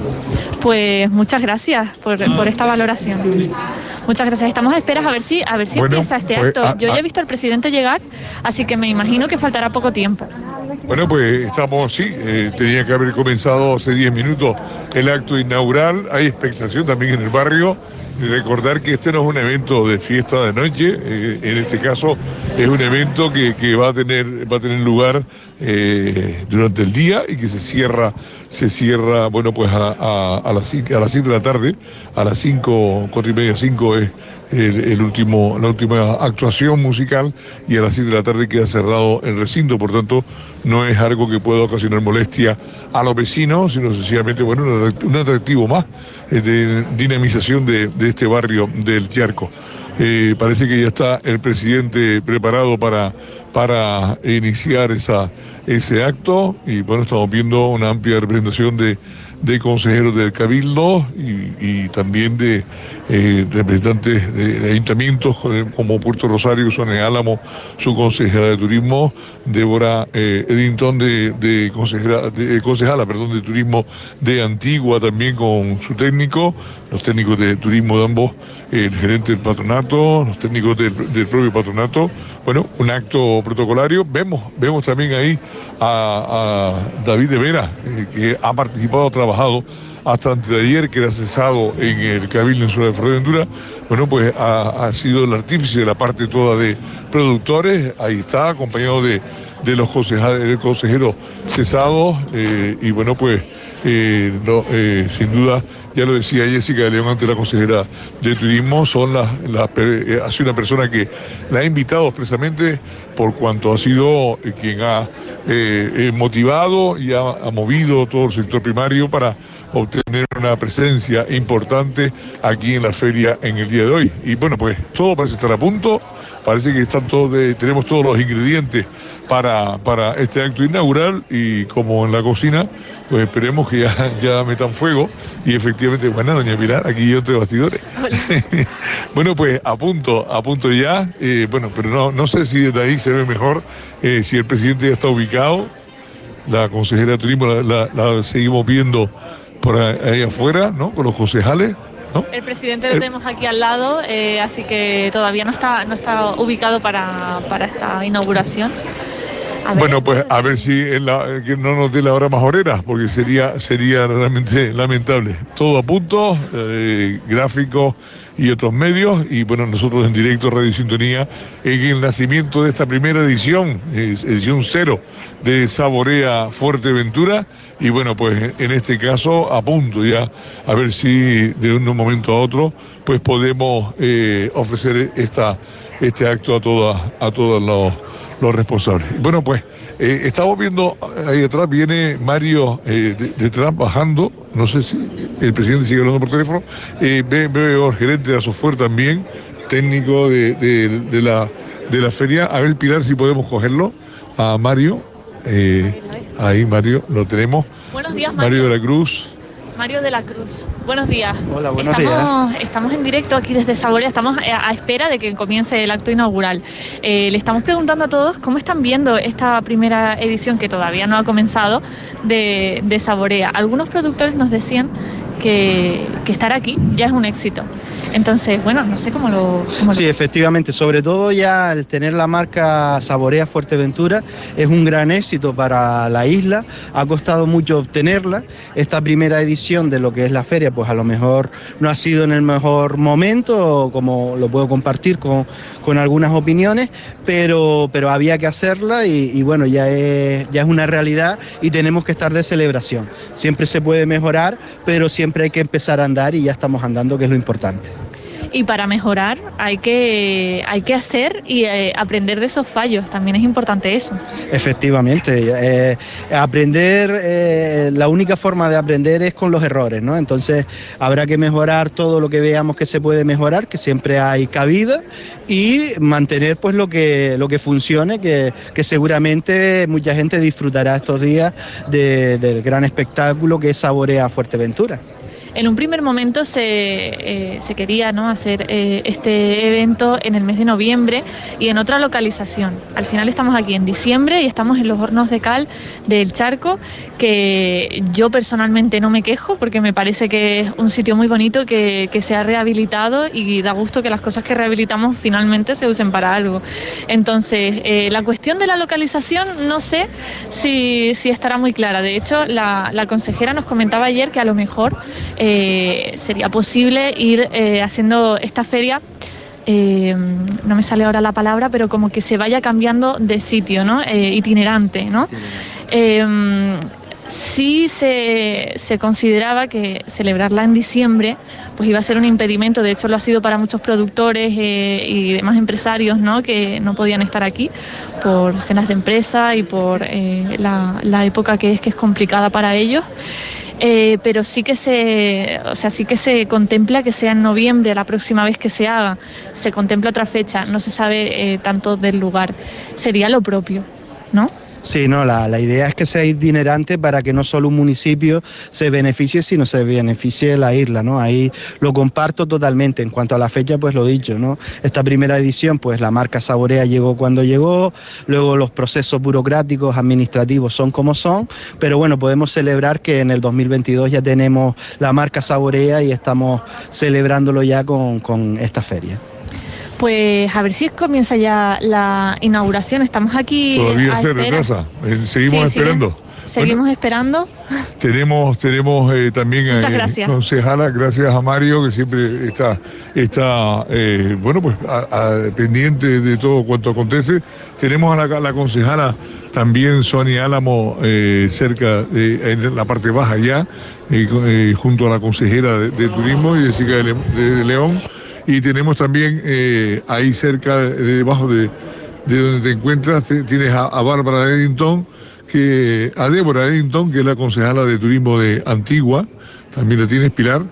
Pues muchas gracias por, por esta valoración. Muchas gracias. Estamos a esperas a ver si a ver si bueno, empieza este pues, acto. A, Yo ya he visto al presidente llegar, así que me imagino que faltará poco tiempo. Bueno, pues estamos, sí, eh, tenía que haber comenzado hace diez minutos el acto inaugural. Hay expectación también en el barrio. Recordar que este no es un evento de fiesta de noche, eh, en este caso es un evento que, que va a tener va a tener lugar eh, durante el día y que se cierra se cierra bueno pues a, a, a las cinco, a las siete de la tarde, a las cinco, cuatro y media, cinco es el, el último la última actuación musical y a las siete de la tarde queda cerrado el recinto, por tanto no es algo que pueda ocasionar molestia a los vecinos, sino sencillamente bueno un atractivo más eh, de dinamización de, de este barrio del Charco. Eh, parece que ya está el presidente preparado para, para iniciar esa, ese acto y bueno, estamos viendo una amplia representación de, de consejeros del Cabildo y, y también de eh, representantes de, de ayuntamientos como Puerto Rosario, Zona de Álamo, su consejera de turismo, Débora eh, Eddington de, de, consejera, de concejala perdón, de turismo de Antigua también con su técnico, los técnicos de turismo de ambos, el gerente del patronato, los técnicos del, del propio patronato. Bueno, un acto protocolario. Vemos, vemos también ahí a, a David de Vera, eh, que ha participado, ha trabajado hasta antes de ayer, que era cesado en el Cabildo en Ciudad de Fuerteventura. Bueno, pues ha, ha sido el artífice de la parte toda de productores. Ahí está, acompañado de, de los consejeros, consejeros cesados. Eh, y bueno, pues eh, no, eh, sin duda, ya lo decía Jessica de León ante la consejera de turismo, son las, las, eh, ha sido una persona que la ha invitado expresamente por cuanto ha sido eh, quien ha eh, eh, motivado y ha, ha movido todo el sector primario para obtener una presencia importante aquí en la feria en el día de hoy. Y bueno, pues todo parece estar a punto, parece que están todos de, tenemos todos los ingredientes para, para este acto inaugural y como en la cocina, pues esperemos que ya, ya metan fuego y efectivamente, bueno, doña Pilar, aquí yo entre bastidores. Bueno, pues a punto, a punto ya, eh, bueno, pero no, no sé si desde ahí se ve mejor, eh, si el presidente ya está ubicado, la consejera de turismo la, la, la seguimos viendo por ahí afuera, ¿no? Con los concejales, ¿no? El presidente lo tenemos aquí al lado, eh, así que todavía no está no está ubicado para, para esta inauguración. A ver, bueno, pues a ver si en la, que no nos dé la hora más horera, porque sería sería realmente lamentable. Todo a punto, eh, gráficos y otros medios, y bueno, nosotros en directo Radio Sintonía en el nacimiento de esta primera edición, edición cero de Saborea Fuerteventura, y bueno, pues en este caso a punto ya, a ver si de un momento a otro pues podemos eh, ofrecer esta este acto a todas a todos los, los responsables. Bueno, pues eh, estamos viendo ahí atrás, viene Mario eh, de, detrás bajando, no sé si el presidente sigue hablando por teléfono, eh, veo el gerente de Asofuer también, técnico de, de, de, la, de la feria. A ver, Pilar, si podemos cogerlo a Mario, eh, ahí Mario, lo tenemos. Buenos días, Mario. Mario de la Cruz. Mario de la Cruz, buenos días. Hola, buenos estamos, días. Estamos en directo aquí desde Saborea, estamos a, a espera de que comience el acto inaugural. Eh, le estamos preguntando a todos cómo están viendo esta primera edición, que todavía no ha comenzado, de, de Saborea. Algunos productores nos decían que, que estar aquí ya es un éxito. Entonces, bueno, no sé cómo lo... Cómo sí, lo... efectivamente, sobre todo ya el tener la marca Saborea Fuerteventura es un gran éxito para la isla, ha costado mucho obtenerla. Esta primera edición de lo que es la feria, pues a lo mejor no ha sido en el mejor momento, como lo puedo compartir con, con algunas opiniones, pero, pero había que hacerla y, y bueno, ya es, ya es una realidad y tenemos que estar de celebración. Siempre se puede mejorar, pero siempre hay que empezar a andar y ya estamos andando, que es lo importante. Y para mejorar hay que, hay que hacer y eh, aprender de esos fallos, también es importante eso. Efectivamente, eh, aprender, eh, la única forma de aprender es con los errores, ¿no? Entonces habrá que mejorar todo lo que veamos que se puede mejorar, que siempre hay cabida, y mantener pues lo que, lo que funcione, que, que seguramente mucha gente disfrutará estos días de, del gran espectáculo que es Saborea Fuerteventura. En un primer momento se, eh, se quería, ¿no?, hacer eh, este evento en el mes de noviembre y en otra localización. Al final estamos aquí en diciembre y estamos en los Hornos de Cal del Charco, que yo personalmente no me quejo porque me parece que es un sitio muy bonito que, que se ha rehabilitado y da gusto que las cosas que rehabilitamos finalmente se usen para algo. Entonces, eh, la cuestión de la localización no sé si, si estará muy clara. De hecho, la, la consejera nos comentaba ayer que a lo mejor Eh, sería posible ir eh, haciendo esta feria, eh, no me sale ahora la palabra, pero como que se vaya cambiando de sitio, ¿no? Eh, itinerante, ¿no? Eh, sí se, se consideraba que celebrarla en diciembre pues iba a ser un impedimento, de hecho lo ha sido para muchos productores eh, y demás empresarios, ¿no?, que no podían estar aquí por cenas de empresa y por eh, la, la época que es, que es complicada para ellos. Eh, pero sí que se, o sea, sí que se contempla que sea en noviembre la próxima vez que se haga. Se contempla otra fecha, no se sabe eh, tanto del lugar. Sería lo propio, ¿no? Sí, no, la, la idea es que sea itinerante para que no solo un municipio se beneficie, sino se beneficie la isla, ¿no? Ahí lo comparto totalmente. En cuanto a la fecha, pues lo dicho, ¿no? Esta primera edición, pues la marca Saborea llegó cuando llegó, luego los procesos burocráticos, administrativos son como son, pero bueno, podemos celebrar que en el dos mil veintidós ya tenemos la marca Saborea y estamos celebrándolo ya con, con esta feria. Pues a ver si comienza ya la inauguración. Estamos aquí. Todavía se retrasa. Eh, seguimos sí, esperando. Sigue, seguimos bueno, esperando. Tenemos, tenemos eh, también a eh, concejala, gracias a Mario, que siempre está, está eh, bueno, pues a, a, pendiente de todo cuanto acontece. Tenemos a la, la concejala también, Sonia Álamo, eh, cerca de en la parte baja ya, eh, eh, junto a la consejera de, de Turismo y de Sica de, de, de León. Y tenemos también eh, ahí cerca, debajo de, de donde te encuentras, te, tienes a, a Bárbara Eddington, que, a Débora Eddington, que es la concejala de Turismo de Antigua. También la tienes, Pilar.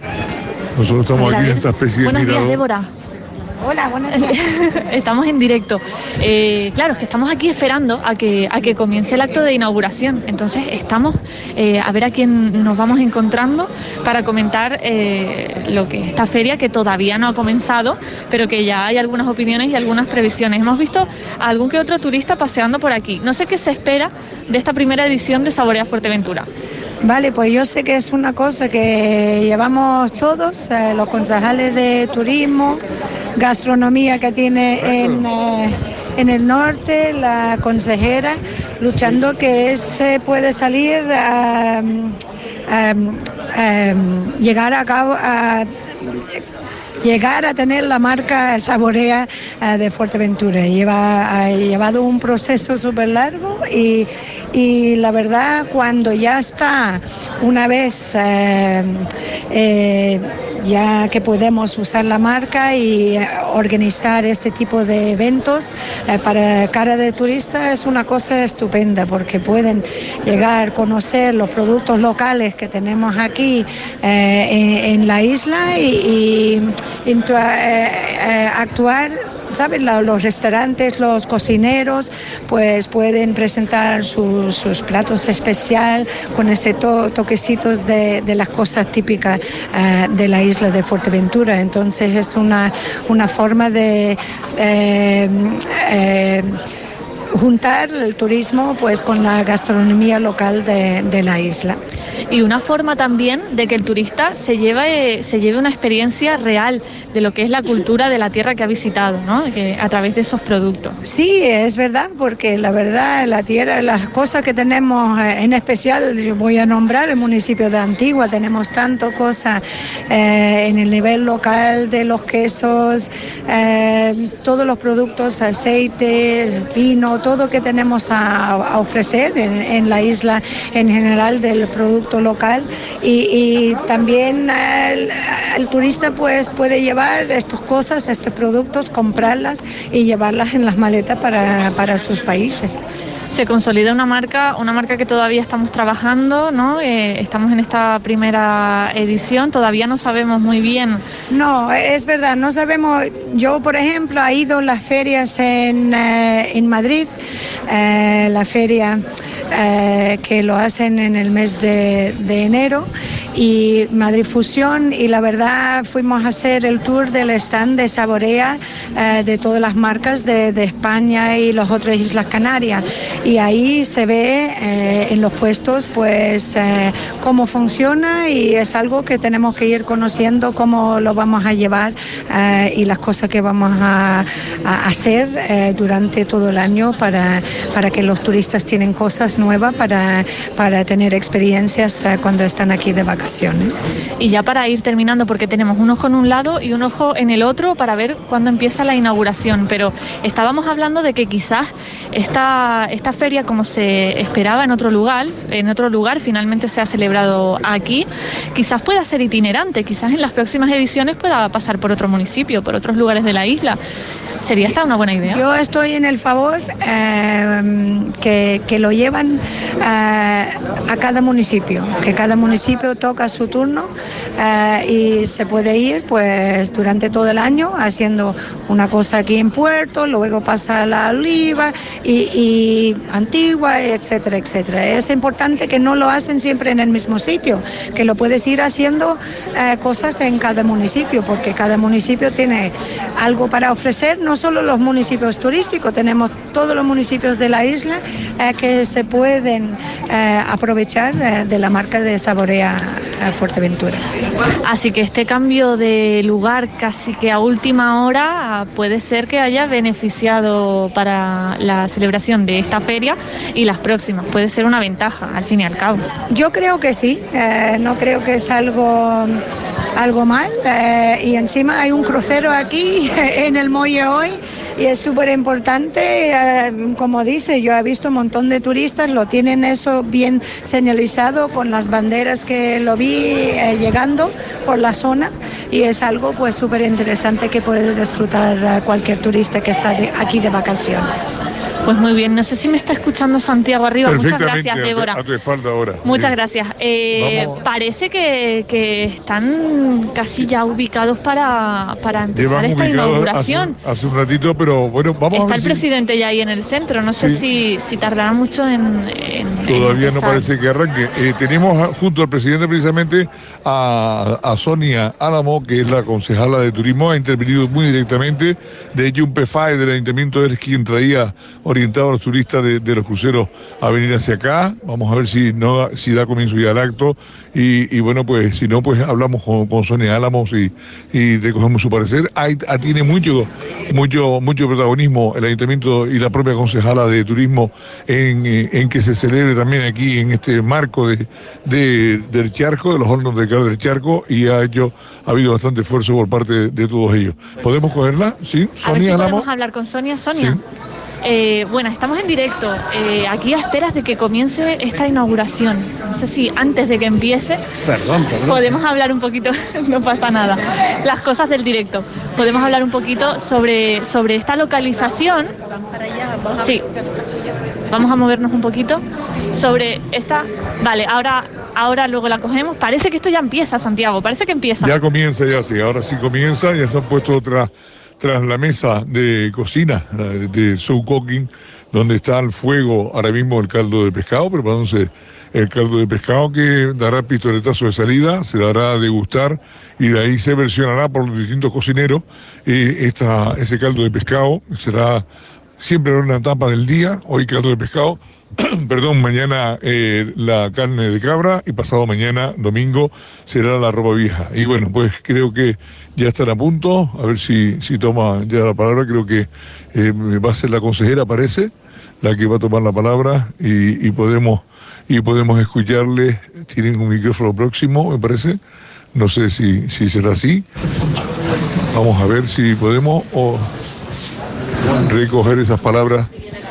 Nosotros estamos aquí en esta especie Buenos de mirador. Días, Débora. Hola, buenos días. Estamos en directo. Eh, claro, es que estamos aquí esperando a que, a que comience el acto de inauguración. Entonces estamos eh, a ver a quién nos vamos encontrando para comentar eh, lo que es esta feria, que todavía no ha comenzado, pero que ya hay algunas opiniones y algunas previsiones. Hemos visto a algún que otro turista paseando por aquí. No sé qué se espera de esta primera edición de Saborea Fuerteventura. Vale, pues yo sé que es una cosa que llevamos todos, eh, los concejales de turismo, gastronomía que tiene en, eh, en el norte, la consejera, luchando que se puede salir a, a, a llegar a cabo a llegar a tener la marca Saborea uh, de Fuerteventura. Lleva, ha llevado un proceso súper largo y, y la verdad, cuando ya está una vez uh, eh, ya que podemos usar la marca y organizar este tipo de eventos eh, para cara de turista, es una cosa estupenda, porque pueden llegar a conocer los productos locales que tenemos aquí eh, en, en la isla y, y intua, eh, eh, actuar, ¿saben? Los restaurantes, los cocineros, pues pueden presentar sus, sus platos especiales con ese to, toquecitos de, de las cosas típicas uh, de la isla de Fuerteventura. Entonces es una, una forma de eh, eh, juntar el turismo pues con la gastronomía local de, de la isla. Y una forma también de que el turista se lleve, se lleve una experiencia real de lo que es la cultura de la tierra que ha visitado, ¿no? Que, a través de esos productos. Sí, es verdad, porque la verdad, la tierra, las cosas que tenemos, en especial, yo voy a nombrar el municipio de Antigua, tenemos tanto cosas eh, en el nivel local de los quesos, eh, todos los productos, aceite, vino, todo que tenemos a, a ofrecer en, en la isla en general del producto local, y, y también el, el turista pues puede llevar estas cosas, estos productos, comprarlas y llevarlas en las maletas para, para sus países. Se consolida una marca, una marca que todavía estamos trabajando, ¿no? Eh, estamos en esta primera edición, todavía no sabemos muy bien. No, es verdad, no sabemos. Yo, por ejemplo, he ido a las ferias en, eh, en Madrid, eh, la feria eh, que lo hacen en el mes de, de enero, y Madrid Fusión, y la verdad fuimos a hacer el tour del stand de Saborea, eh, de todas las marcas de, de España y las otras Islas Canarias. Y ahí se ve eh, en los puestos pues eh, cómo funciona, y es algo que tenemos que ir conociendo cómo lo vamos a llevar eh, y las cosas que vamos a, a hacer eh, durante todo el año para, para que los turistas tienen cosas nuevas para, para tener experiencias eh, cuando están aquí de vacaciones. Y ya para ir terminando, porque tenemos un ojo en un lado y un ojo en el otro para ver cuándo empieza la inauguración, pero estábamos hablando de que quizás esta, esta feria, como se esperaba en otro lugar, en otro lugar finalmente se ha celebrado aquí, quizás pueda ser itinerante, quizás en las próximas ediciones pueda pasar por otro municipio, por otros lugares de la isla. ¿Sería esta una buena idea? Yo estoy en el favor eh, que, que lo llevan eh, a cada municipio, que cada municipio toca su turno eh, y se puede ir pues durante todo el año haciendo una cosa aquí en Puerto, luego pasa a La Oliva y, y Antigua, etcétera, etcétera. Es importante que no lo hacen siempre en el mismo sitio, que lo puedes ir haciendo eh, cosas en cada municipio, porque cada municipio tiene algo para ofrecer. No solo los municipios turísticos, tenemos todos los municipios de la isla eh, que se pueden eh, aprovechar eh, de la marca de Saborea eh, Fuerteventura. Así que este cambio de lugar casi que a última hora puede ser que haya beneficiado para la celebración de esta feria y las próximas. Puede ser una ventaja, al fin y al cabo. Yo creo que sí, eh, no creo que es algo... algo mal, eh, y encima hay un crucero aquí en el muelle hoy y es súper importante, eh, como dice, yo he visto un montón de turistas, lo tienen eso bien señalizado con las banderas que lo vi eh, llegando por la zona, y es algo pues súper interesante que puede disfrutar eh, cualquier turista que está de, aquí de vacaciones. Pues muy bien, no sé si me está escuchando Santiago arriba. Muchas gracias, Débora. A tu espalda ahora. Muchas gracias. Eh, parece que, que están casi ya ubicados para, para empezar esta inauguración. Hace, hace un ratito, pero bueno, vamos está a ver el si... presidente ya ahí en el centro, no sé sí. si, si tardará mucho en, en Todavía en no parece que arranque. Eh, tenemos junto al presidente precisamente a, a Sonia Álamo, que es la concejala de turismo, ha intervenido muy directamente. De hecho, un P F A E del ayuntamiento es quien traía orientado a los turistas de, de los cruceros a venir hacia acá. Vamos a ver si no si da comienzo ya el acto, y, y bueno, pues si no, pues hablamos con, con Sonia Álamos y, y recogemos su parecer. Hay, tiene mucho, mucho, mucho protagonismo el ayuntamiento y la propia concejala de turismo en, en que se celebre también aquí en este marco de, de, del charco, de los hornos de calor del charco, y ha hecho, ha habido bastante esfuerzo por parte de, de todos ellos. ¿Podemos cogerla? Sí, Sonia. A ver si Álamo. Podemos hablar con Sonia. Sonia. Sí. Eh, bueno, estamos en directo, eh, aquí a esperas de que comience esta inauguración. No sé si antes de que empiece perdón, perdón. podemos hablar un poquito, no pasa nada, las cosas del directo. Podemos hablar un poquito sobre, sobre esta localización. Sí, vamos a movernos un poquito sobre esta. Vale, ahora, ahora luego la cogemos. Parece que esto ya empieza, Santiago, parece que empieza. Ya comienza, ya sí, ahora sí comienza, ya se han puesto otras... tras la mesa de cocina de Show Cooking, donde está al fuego ahora mismo el caldo de pescado, preparándose el caldo de pescado que dará pistoletazo de salida, se dará a degustar y de ahí se versionará por los distintos cocineros. Eh, esta, ese caldo de pescado será siempre habrá una etapa del día, hoy caldo de pescado, perdón, mañana eh, la carne de cabra y pasado mañana, domingo, será la ropa vieja. Y bueno, pues creo que ya están a punto, a ver si, si toma ya la palabra, creo que eh, va a ser la consejera, parece, la que va a tomar la palabra y, y podemos y podemos escucharle. Tienen un micrófono próximo, me parece, no sé si, si será así. Vamos a ver si podemos o recoger esas palabras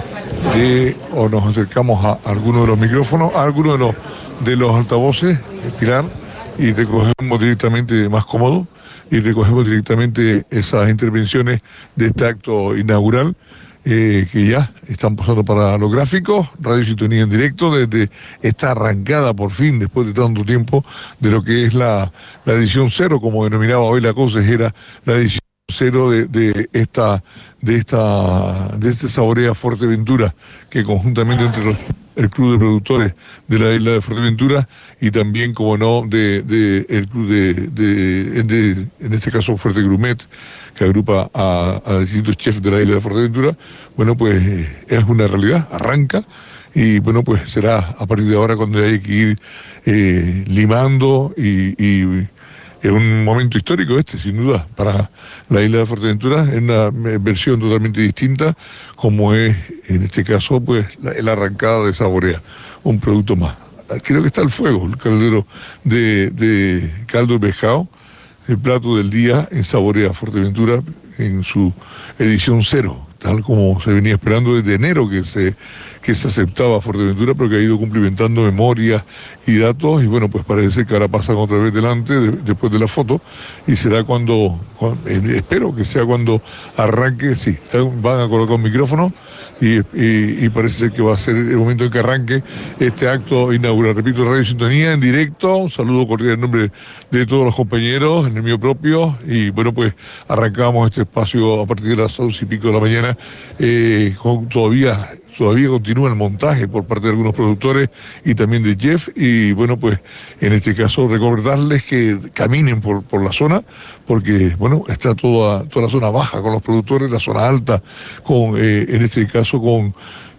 de, o nos acercamos a alguno de los micrófonos, a alguno de los, de los altavoces, Pilar, y recogemos directamente, más cómodo, y recogemos directamente esas intervenciones de este acto inaugural, eh, que ya están pasando para los gráficos. Radio Sintonía en directo desde esta arrancada por fin, después de tanto tiempo, de lo que es la, la edición cero, como denominaba hoy la consejera, la edición cero de, de esta de esta de este Saborea Fuerteventura, que conjuntamente entre los, el Club de Productores de la isla de Fuerteventura y también, como no, de, de el club de, de, de en este caso Fuerte Gourmet, que agrupa a, a distintos chefs de la isla de Fuerteventura, bueno, pues es una realidad, arranca. Y bueno, pues será a partir de ahora cuando hay que ir eh, limando y, y es un momento histórico este, sin duda, para la isla de Fuerteventura. Es una versión totalmente distinta, como es, en este caso, pues la, la arrancada de Saborea, un producto más. Creo que está al fuego, el caldero de, de caldo de pescado, el plato del día en Saborea Fuerteventura, en su edición cero, tal como se venía esperando desde enero que se, que se aceptaba Fuerteventura, pero que ha ido cumplimentando memoria y datos, y bueno, pues parece que ahora pasan otra vez delante, de, después de la foto, y será cuando, cuando eh, espero que sea cuando arranque, sí, están, van a colocar un micrófono, y, y, y parece ser que va a ser el momento en que arranque este acto inaugural. Repito, Radio Sintonía en directo, un saludo cordial en nombre de todos los compañeros, en el mío propio, y bueno, pues arrancamos este espacio a partir de las once y pico de la mañana, eh, con todavía... Todavía continúa el montaje por parte de algunos productores y también de Jeff, y bueno, pues en este caso recordarles que caminen por, por la zona, porque bueno, está toda, toda la zona baja con los productores, la zona alta con, eh, en este caso con...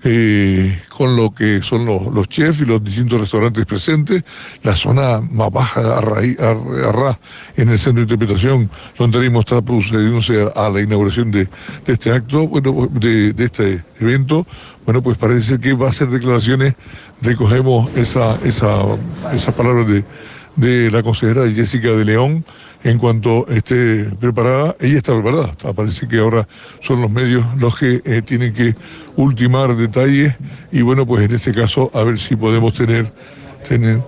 Eh, con lo que son los, los chefs y los distintos restaurantes presentes, la zona más baja a raíz, a, a ras en el centro de interpretación, donde mismo está procediéndose a, a la inauguración de, de este acto, bueno, de, de este evento. Bueno, pues parece ser que va a ser declaraciones, recogemos esa, esa, esas palabras de, de la consejera Jessica de León. En cuanto esté preparada, ella está preparada. Parece que ahora son los medios los que eh, tienen que ultimar detalles, y bueno, pues en este caso a ver si podemos tener, tener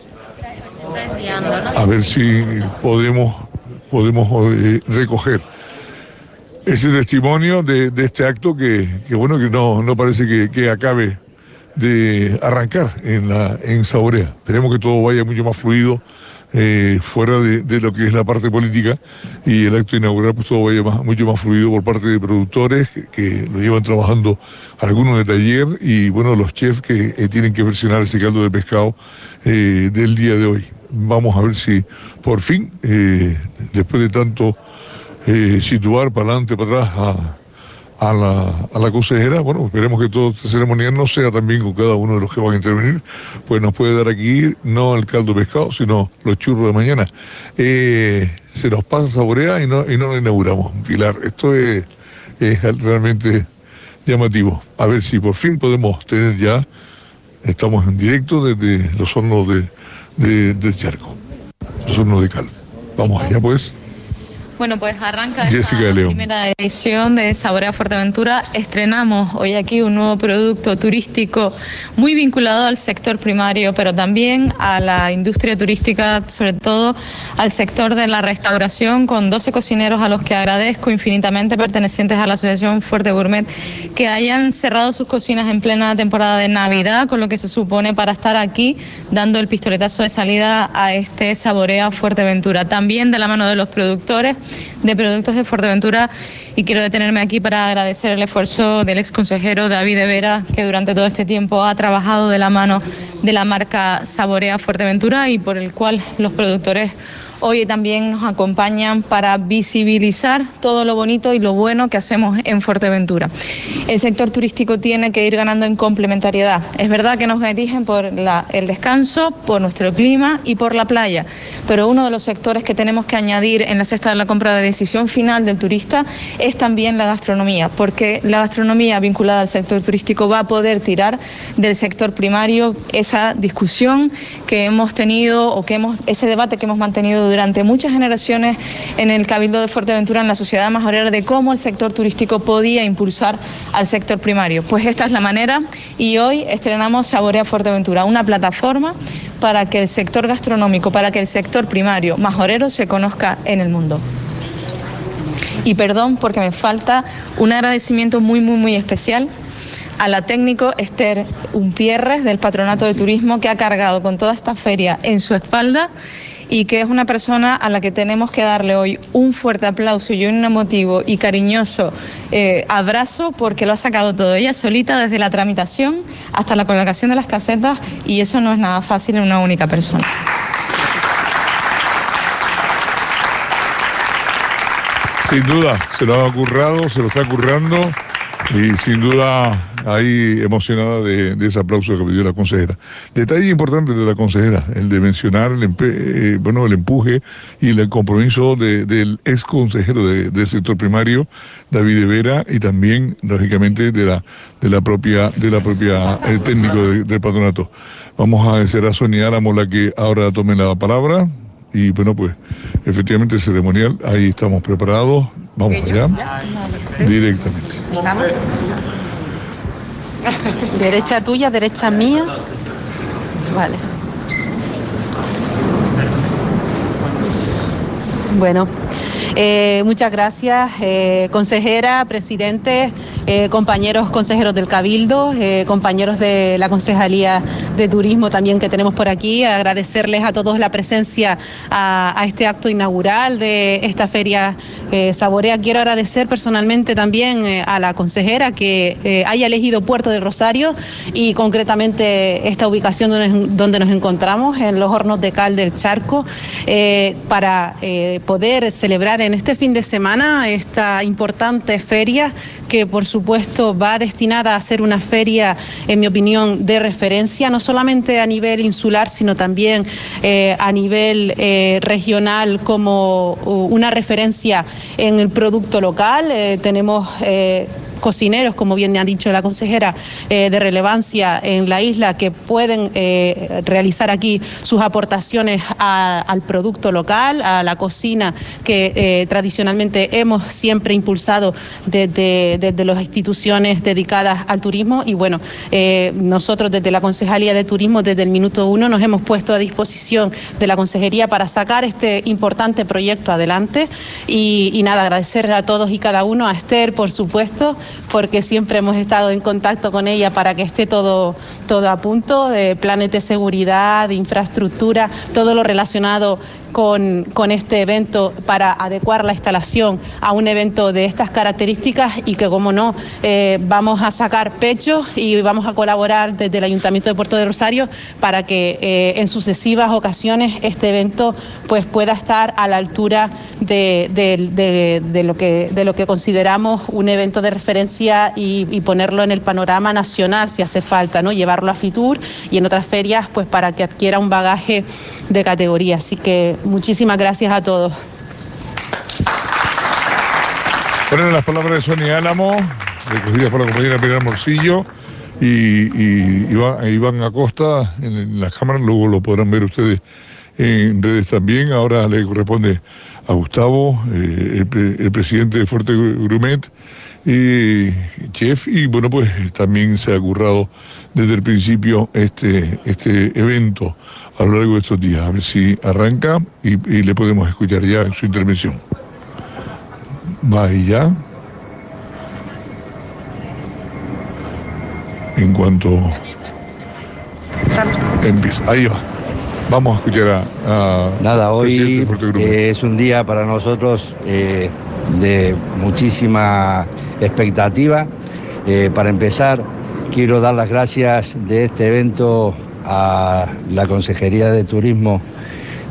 a ver si podemos, podemos eh, recoger ese testimonio de, de este acto que, que bueno, que no, no parece que, que acabe de arrancar en, la, en Saborea. Esperemos que todo vaya mucho más fluido, Eh, fuera de, de lo que es la parte política, y el acto inaugural pues todo vaya más, mucho más fluido por parte de productores que, que lo llevan trabajando algunos de taller, y bueno, los chefs que eh, tienen que versionar ese caldo de pescado eh, del día de hoy. Vamos a ver si por fin, eh, después de tanto eh, situar para adelante, para atrás a A la, a la consejera, bueno, esperemos que todo este ceremonial no sea también con cada uno de los que van a intervenir, pues nos puede dar aquí no el caldo de pescado, sino los churros de mañana. Eh, se nos pasa Saborea y no, y no lo inauguramos, Pilar. Esto es, es realmente llamativo. A ver si por fin podemos tener ya, estamos en directo desde los hornos de, de, del Charco, los hornos de cal. Vamos allá pues. Bueno, pues arranca Jessica de esta León. primera edición de Saborea Fuerteventura. Estrenamos hoy aquí un nuevo producto turístico muy vinculado al sector primario, pero también a la industria turística, sobre todo al sector de la restauración, con doce cocineros a los que agradezco infinitamente, pertenecientes a la Asociación Fuerte Gourmet, que hayan cerrado sus cocinas en plena temporada de Navidad, con lo que se supone para estar aquí dando el pistoletazo de salida a este Saborea Fuerteventura. También de la mano de los productores de productos de Fuerteventura, y quiero detenerme aquí para agradecer el esfuerzo del ex consejero David de Vera, que durante todo este tiempo ha trabajado de la mano de la marca Saborea Fuerteventura y por el cual los productores hoy también nos acompañan para visibilizar todo lo bonito y lo bueno que hacemos en Fuerteventura. El sector turístico tiene que ir ganando en complementariedad. Es verdad que nos dirigen por la, el descanso, por nuestro clima y por la playa, pero uno de los sectores que tenemos que añadir en la cesta de la compra de decisión final del turista es también la gastronomía, porque la gastronomía vinculada al sector turístico va a poder tirar del sector primario esa discusión que hemos tenido o que hemos ese debate que hemos mantenido durante muchas generaciones en el Cabildo de Fuerteventura, en la sociedad majorera, de cómo el sector turístico podía impulsar al sector primario. Pues esta es la manera, y hoy estrenamos Saborea Fuerteventura, una plataforma para que el sector gastronómico, para que el sector primario majorero se conozca en el mundo. Y perdón porque me falta un agradecimiento muy, muy, muy especial a la técnico Esther Umpierres del Patronato de Turismo, que ha cargado con toda esta feria en su espalda y que es una persona a la que tenemos que darle hoy un fuerte aplauso y un emotivo y cariñoso eh, abrazo, porque lo ha sacado todo ella solita, desde la tramitación hasta la colocación de las casetas, y eso no es nada fácil en una única persona. Sin duda, se lo ha currado, se lo está currando, y sin duda ahí emocionada de, de ese aplauso que pidió la consejera. Detalle importante de la consejera, el de mencionar el, empe, eh, bueno, el empuje y el compromiso de, del ex consejero de, del sector primario, David de Vera, y también, lógicamente, de la, de la propia, de la propia eh, técnico de, del patronato. Vamos a agradecer a Sonia Álamo la que ahora tome la palabra. Y bueno, pues efectivamente el ceremonial, ahí estamos preparados. Vamos allá, directamente. Vamos. Derecha tuya, derecha mía. Vale. Bueno, eh, muchas gracias, eh, consejera, presidente, eh, compañeros consejeros del Cabildo, eh, compañeros de la Concejalía de Turismo también que tenemos por aquí. Agradecerles a todos la presencia a, a este acto inaugural de esta feria eh, Saborea. Quiero agradecer personalmente también eh, a la consejera que eh, haya elegido Puerto del Rosario y concretamente esta ubicación donde, donde nos encontramos, en los Hornos de Cal del Charco, eh, para eh, poder celebrar en este fin de semana esta importante feria que por supuesto va destinada a ser una feria, en mi opinión, de referencia, no solamente a nivel insular, sino también eh, a nivel eh, regional, como una referencia en el producto local. Eh, tenemos eh, cocineros, como bien me ha dicho la consejera, eh, de relevancia en la isla, que pueden eh, realizar aquí sus aportaciones a, al producto local, a la cocina que eh, tradicionalmente hemos siempre impulsado desde, desde las instituciones dedicadas al turismo. Y bueno, eh, nosotros desde la Concejalía de Turismo, desde el minuto uno, nos hemos puesto a disposición de la Consejería para sacar este importante proyecto adelante. Y, y nada, agradecerle a todos y cada uno, a Esther, por supuesto, porque siempre hemos estado en contacto con ella para que esté todo, todo a punto, de planes de seguridad, de infraestructura, todo lo relacionado con, con este evento para adecuar la instalación a un evento de estas características, y que, como no, eh, vamos a sacar pecho y vamos a colaborar desde el Ayuntamiento de Puerto de Rosario para que eh, en sucesivas ocasiones este evento pues pueda estar a la altura de, de, de, de, lo, que, de lo que consideramos un evento de referencia y, y ponerlo en el panorama nacional si hace falta, ¿no? Llevarlo a Fitur y en otras ferias pues para que adquiera un bagaje de categoría. Así que muchísimas gracias a todos. Fueron las palabras de Sonia Álamo, recogidas por la compañera Pilar Morcillo y, y Iván, Iván Acosta en, en las cámaras. Luego lo podrán ver ustedes en redes también. Ahora le corresponde a Gustavo, eh, el, el presidente de Fuerte Grumet, y chef, y bueno, pues también se ha currado desde el principio este, este evento a lo largo de estos días. A ver si arranca y, y le podemos escuchar ya en su intervención. Va ahí ya. En cuanto empieza. Ahí va. Vamos a escuchar a... a Nada, hoy eh, es un día para nosotros eh, de muchísima expectativa. Eh, para empezar, quiero dar las gracias de este evento a la Consejería de Turismo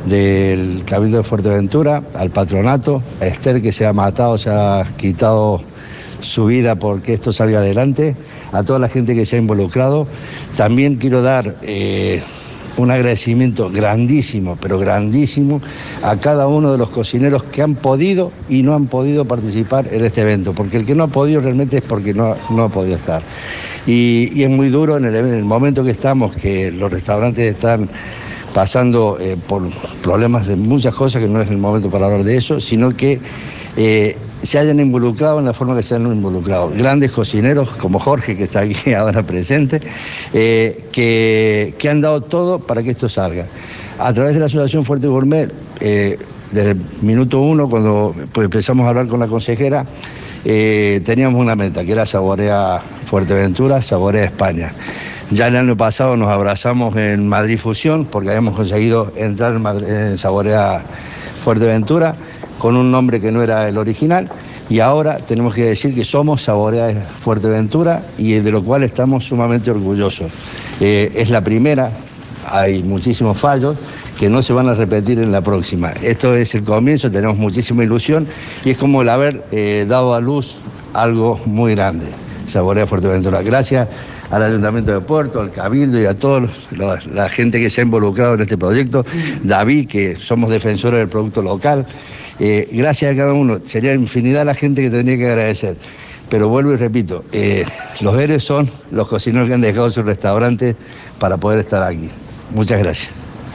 del Cabildo de Fuerteventura, al patronato, a Esther, que se ha matado, se ha quitado su vida porque esto salga adelante, a toda la gente que se ha involucrado. También quiero dar eh, un agradecimiento grandísimo, pero grandísimo, a cada uno de los cocineros que han podido y no han podido participar en este evento, porque el que no ha podido realmente es porque no, no ha podido estar. Y, y es muy duro en el, en el momento que estamos, que los restaurantes están pasando eh, por problemas de muchas cosas, que no es el momento para hablar de eso, sino que eh, se hayan involucrado en la forma que se han involucrado. Grandes cocineros como Jorge, que está aquí ahora presente, eh, que, que han dado todo para que esto salga. A través de la Asociación Fuerte Gourmet, eh, desde el minuto uno, cuando pues, empezamos a hablar con la consejera, eh, teníamos una meta, que era Saborea Fuerteventura, Saborea España. Ya el año pasado nos abrazamos en Madrid Fusión, porque habíamos conseguido entrar en, Madrid, en Saborea Fuerteventura, con un nombre que no era el original, y ahora tenemos que decir que somos Saborea Fuerteventura, y de lo cual estamos sumamente orgullosos. Eh, es la primera, hay muchísimos fallos que no se van a repetir en la próxima. Esto es el comienzo, tenemos muchísima ilusión, y es como el haber eh, dado a luz algo muy grande, Saborea Fuerteventura. Gracias al Ayuntamiento de Puerto, al Cabildo y a toda la gente que se ha involucrado en este proyecto, David, que somos defensores del producto local. Eh, gracias a cada uno, sería infinidad la gente que tendría que agradecer, pero vuelvo y repito, eh, los héroes son los cocineros que han dejado sus restaurantes para poder estar aquí. Muchas gracias.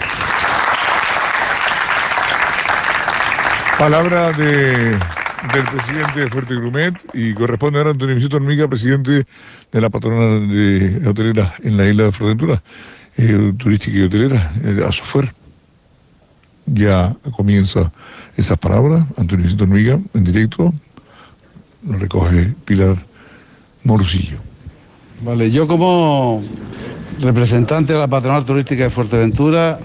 Palabra de, del presidente de Fuerte Gourmet, y corresponde ahora a Antonio Vicente Hormiga, presidente de la patronal de hotelera en la isla de Fuerteventura, eh, turística y hotelera, eh, Asofer. Ya comienza esas palabras, Antonio Vicente Hormiga, en directo, lo recoge Pilar Morcillo. Vale, yo como representante de la patronal turística de Fuerteventura,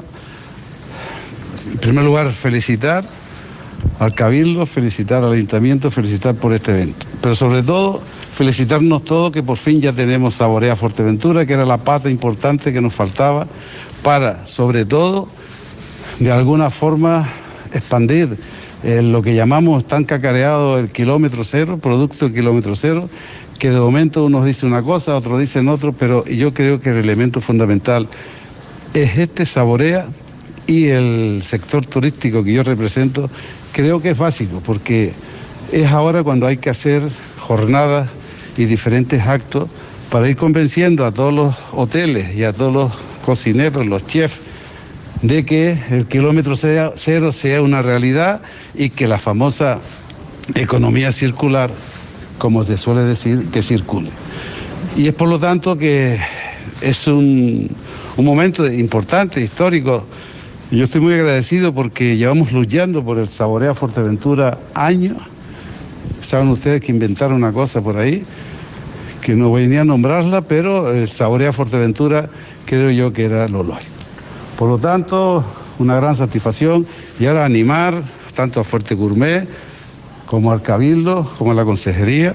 en primer lugar felicitar al Cabildo, felicitar al Ayuntamiento, felicitar por este evento, pero sobre todo felicitarnos todos que por fin ya tenemos Saborea Fuerteventura, que era la pata importante que nos faltaba para, sobre todo, de alguna forma expandir eh, lo que llamamos tan cacareado el kilómetro cero, producto kilómetro cero, que de momento unos dicen una cosa, otros dicen otro, pero yo creo que el elemento fundamental es este Saborea, y el sector turístico que yo represento creo que es básico, porque es ahora cuando hay que hacer jornadas y diferentes actos para ir convenciendo a todos los hoteles y a todos los cocineros, los chefs, de que el kilómetro cero sea una realidad y que la famosa economía circular, como se suele decir, que circule. Y es por lo tanto que es un, un momento importante, histórico. Y yo estoy muy agradecido porque llevamos luchando por el Saborea Fuerteventura años. Saben ustedes que inventaron una cosa por ahí, que no voy ni a nombrarla, pero el Saborea Fuerteventura creo yo que era lo lógico. Por lo tanto, una gran satisfacción, y ahora animar tanto a Fuerte Gourmet como al Cabildo, como a la Consejería,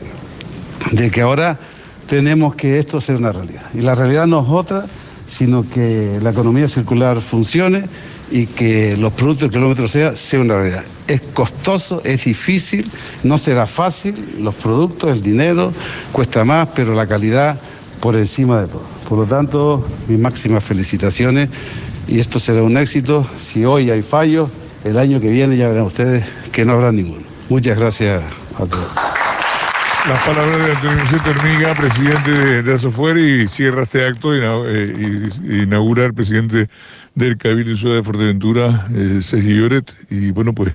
de que ahora tenemos que esto sea una realidad. Y la realidad no es otra, sino que la economía circular funcione y que los productos del kilómetro sea, sea una realidad. Es costoso, es difícil, no será fácil, los productos, el dinero, cuesta más, pero la calidad por encima de todo. Por lo tanto, mis máximas felicitaciones, y esto será un éxito. Si hoy hay fallos, el año que viene ya verán ustedes que no habrá ninguno. Muchas gracias a todos. Las palabras de Antonio Vicente Hormiga, presidente de, de Asofer, y cierra este acto y, eh, y inaugura el presidente del Cabildo y Ciudad de Fuerteventura, eh, Sergio Lloret. Y bueno, pues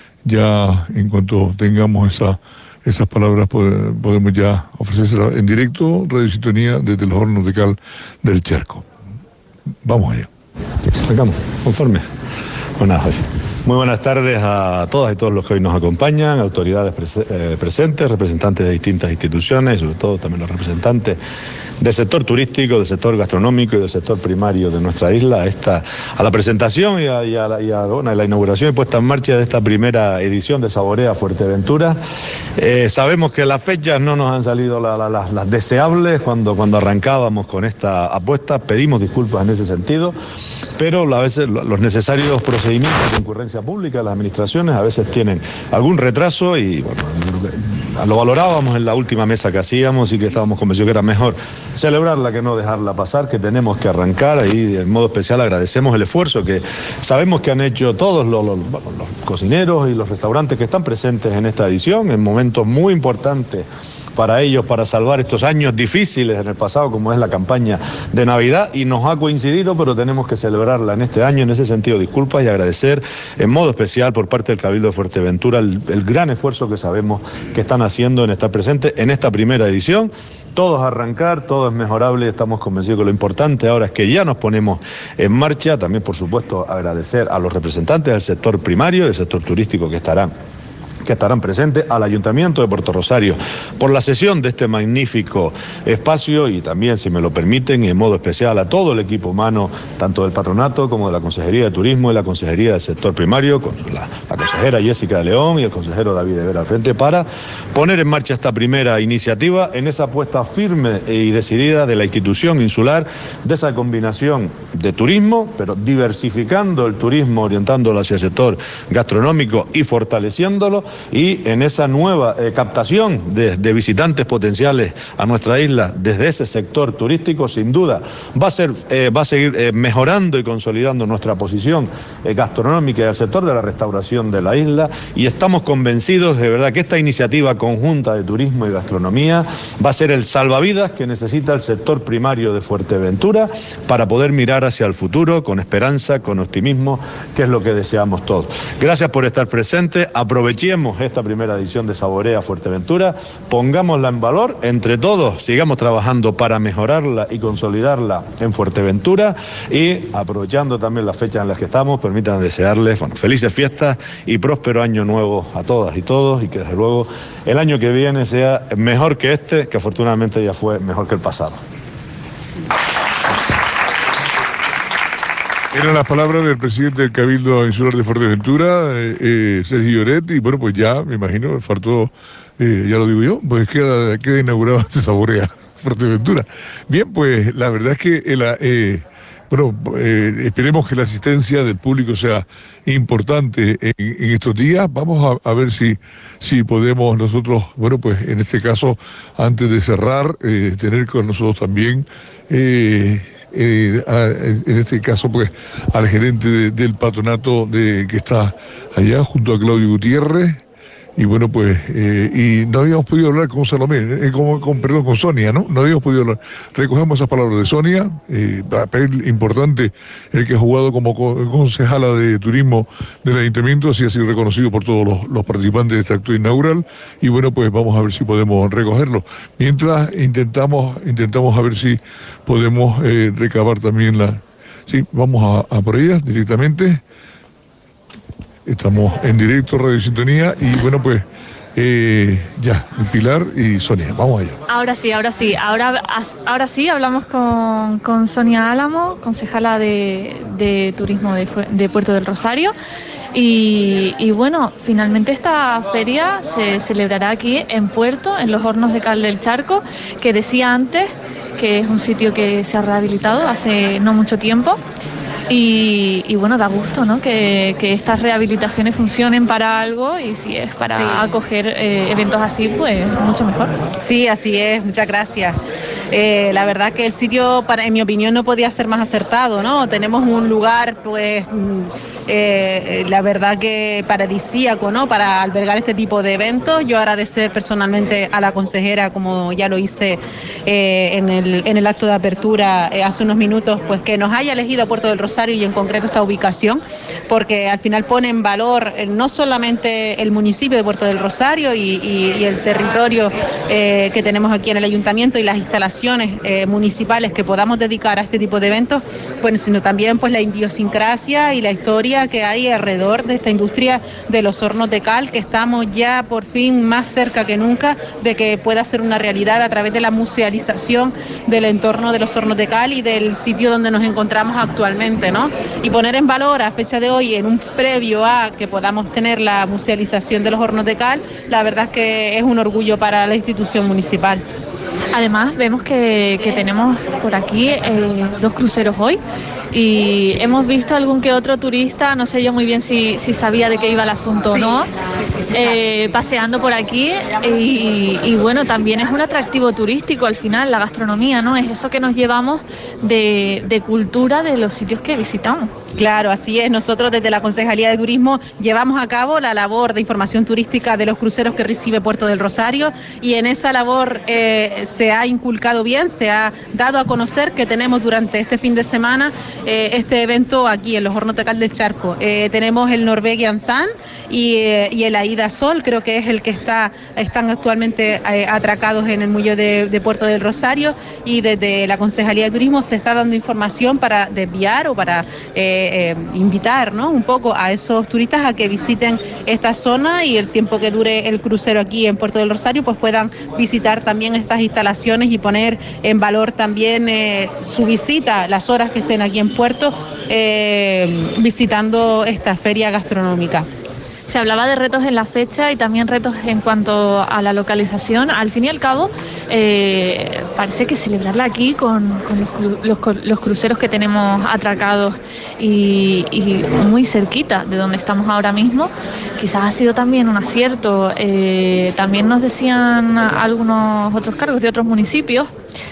ya en cuanto tengamos esa, esas palabras podemos ya ofrecérselas en directo, Radio Sintonía, desde los hornos de cal del Charco. Vamos allá. Arrancamos, conforme. Buenas noches. Muy buenas tardes a todas y todos los que hoy nos acompañan, autoridades pres eh, presentes, representantes de distintas instituciones y sobre todo también los representantes del sector turístico, del sector gastronómico y del sector primario de nuestra isla a, esta, a la presentación y a, y a, la, y a, bueno, a la inauguración y puesta en marcha de esta primera edición de Saborea Fuerteventura. Eh, sabemos que las fechas no nos han salido la, la, la, las deseables cuando, cuando arrancábamos con esta apuesta, pedimos disculpas en ese sentido, pero a veces los necesarios procedimientos de concurrencia pública de las administraciones a veces tienen algún retraso y bueno, lo valorábamos en la última mesa que hacíamos y que estábamos convencidos que era mejor celebrarla que no dejarla pasar, que tenemos que arrancar. Ahí en modo especial agradecemos el esfuerzo que sabemos que han hecho todos los, los, los cocineros y los restaurantes que están presentes en esta edición, en momentos muy importantes para ellos, para salvar estos años difíciles en el pasado, como es la campaña de Navidad, y nos ha coincidido, pero tenemos que celebrarla en este año. En ese sentido, disculpas y agradecer en modo especial por parte del Cabildo de Fuerteventura el, el gran esfuerzo que sabemos que están haciendo en estar presentes en esta primera edición. Todo es arrancar, todo es mejorable, estamos convencidos que lo importante ahora es que ya nos ponemos en marcha. También, por supuesto, agradecer a los representantes del sector primario y del sector turístico que estarán que estarán presentes, al Ayuntamiento de Puerto Rosario por la cesión de este magnífico espacio y también, si me lo permiten, y en modo especial a todo el equipo humano, tanto del patronato como de la Consejería de Turismo y la Consejería del Sector Primario, con la, la consejera Jessica de León y el consejero David de Vera al frente, para poner en marcha esta primera iniciativa en esa apuesta firme y decidida de la institución insular, de esa combinación de turismo, pero diversificando el turismo, orientándolo hacia el sector gastronómico y fortaleciéndolo, y en esa nueva eh, captación de, de visitantes potenciales a nuestra isla desde ese sector turístico, sin duda va a ser eh, va a seguir eh, mejorando y consolidando nuestra posición eh, gastronómica y el sector de la restauración de la isla, y estamos convencidos de verdad que esta iniciativa conjunta de turismo y gastronomía va a ser el salvavidas que necesita el sector primario de Fuerteventura para poder mirar hacia el futuro con esperanza, con optimismo, que es lo que deseamos todos. Gracias por estar presentes, aprovechemos esta primera edición de Saborea Fuerteventura, pongámosla en valor, entre todos sigamos trabajando para mejorarla y consolidarla en Fuerteventura, y aprovechando también las fechas en las que estamos, permítanme desearles bueno, felices fiestas y próspero año nuevo a todas y todos, y que desde luego el año que viene sea mejor que este, que afortunadamente ya fue mejor que el pasado. Eran las palabras del presidente del Cabildo Insular de Fuerteventura, eh, eh, Sergio Lloret, y bueno, pues ya, me imagino, faltó, eh, ya lo digo yo, pues queda, queda inaugurado este Saborea Fuerteventura. Bien, pues la verdad es que, el, eh, bueno, eh, esperemos que la asistencia del público sea importante en, en estos días. Vamos a, a ver si, si podemos nosotros, bueno, pues en este caso, antes de cerrar, eh, tener con nosotros también... Eh, Eh, a, en este caso pues al gerente de, del patronato de, que está allá junto a Claudio Gutiérrez, y bueno pues eh, y no habíamos podido hablar con Salomé, eh, con, con, perdón, con Sonia, ¿no? No habíamos podido hablar. Recogemos esas palabras de Sonia, eh, papel importante el que ha jugado como concejala de turismo del ayuntamiento, así ha sido reconocido por todos los, los participantes de este acto inaugural, y bueno pues vamos a ver si podemos recogerlo. Mientras intentamos, intentamos a ver si podemos eh, recabar también la... Sí, vamos a, a por ellas directamente. Estamos en directo, Radio Sintonía, y bueno, pues eh, ya, Pilar y Sonia, vamos allá. Ahora sí, ahora sí, ahora, ahora sí hablamos con, con Sonia Álamo, concejala de, de Turismo de, de Puerto del Rosario, y, y bueno, finalmente esta feria se celebrará aquí en Puerto, en los Hornos de Cal del Charco, que decía antes que es un sitio que se ha rehabilitado hace no mucho tiempo. Y, y bueno, da gusto, ¿no? Que, que estas rehabilitaciones funcionen para algo, y si es para sí. acoger eh, eventos así, pues mucho mejor. Sí, así es, muchas gracias. Eh, la verdad que el sitio, para, en mi opinión, no podía ser más acertado, ¿no? Tenemos un lugar, pues, eh, la verdad que paradisíaco, ¿no? Para albergar este tipo de eventos. Yo agradecer personalmente a la consejera, como ya lo hice eh, en, el, en el acto de apertura eh, hace unos minutos, pues que nos haya elegido a Puerto del Rosario y en concreto esta ubicación, porque al final pone en valor eh, no solamente el municipio de Puerto del Rosario y, y, y el territorio eh, que tenemos aquí en el ayuntamiento y las instalaciones eh, municipales que podamos dedicar a este tipo de eventos, bueno, sino también pues la idiosincrasia y la historia industria que hay alrededor de esta industria de los hornos de cal, que estamos ya por fin más cerca que nunca de que pueda ser una realidad a través de la musealización del entorno de los hornos de cal y del sitio donde nos encontramos actualmente, ¿no? Y poner en valor a fecha de hoy, en un previo a que podamos tener la musealización de los hornos de cal, la verdad es que es un orgullo para la institución municipal. Además, vemos que, que tenemos por aquí eh, dos cruceros hoy y hemos visto algún que otro turista, no sé yo muy bien si, si sabía de qué iba el asunto o sí, no, sí, sí, sí, eh, paseando por aquí y, y bueno, también es un atractivo turístico al final, la gastronomía, ¿no? Es eso que nos llevamos de, de cultura de los sitios que visitamos. Claro, así es. Nosotros desde la Concejalía de Turismo llevamos a cabo la labor de información turística de los cruceros que recibe Puerto del Rosario y en esa labor eh, se ha inculcado bien, se ha dado a conocer que tenemos durante este fin de semana eh, este evento aquí en los Hornos de Cal del Charco. Eh, tenemos el Norwegian Sun y, eh, y el Aida Sol, creo que es el que está están actualmente eh, atracados en el muelle de, de Puerto del Rosario y desde la Concejalía de Turismo se está dando información para desviar o para eh, Eh, invitar, ¿no?, un poco a esos turistas a que visiten esta zona y el tiempo que dure el crucero aquí en Puerto del Rosario pues puedan visitar también estas instalaciones y poner en valor también eh, su visita, las horas que estén aquí en Puerto eh, visitando esta feria gastronómica. Se hablaba de retos en la fecha y también retos en cuanto a la localización. Al fin y al cabo, eh, parece que celebrarla aquí con, con los, los, los cruceros que tenemos atracados y, y muy cerquita de donde estamos ahora mismo, quizás ha sido también un acierto. Eh, también nos decían algunos otros cargos de otros municipios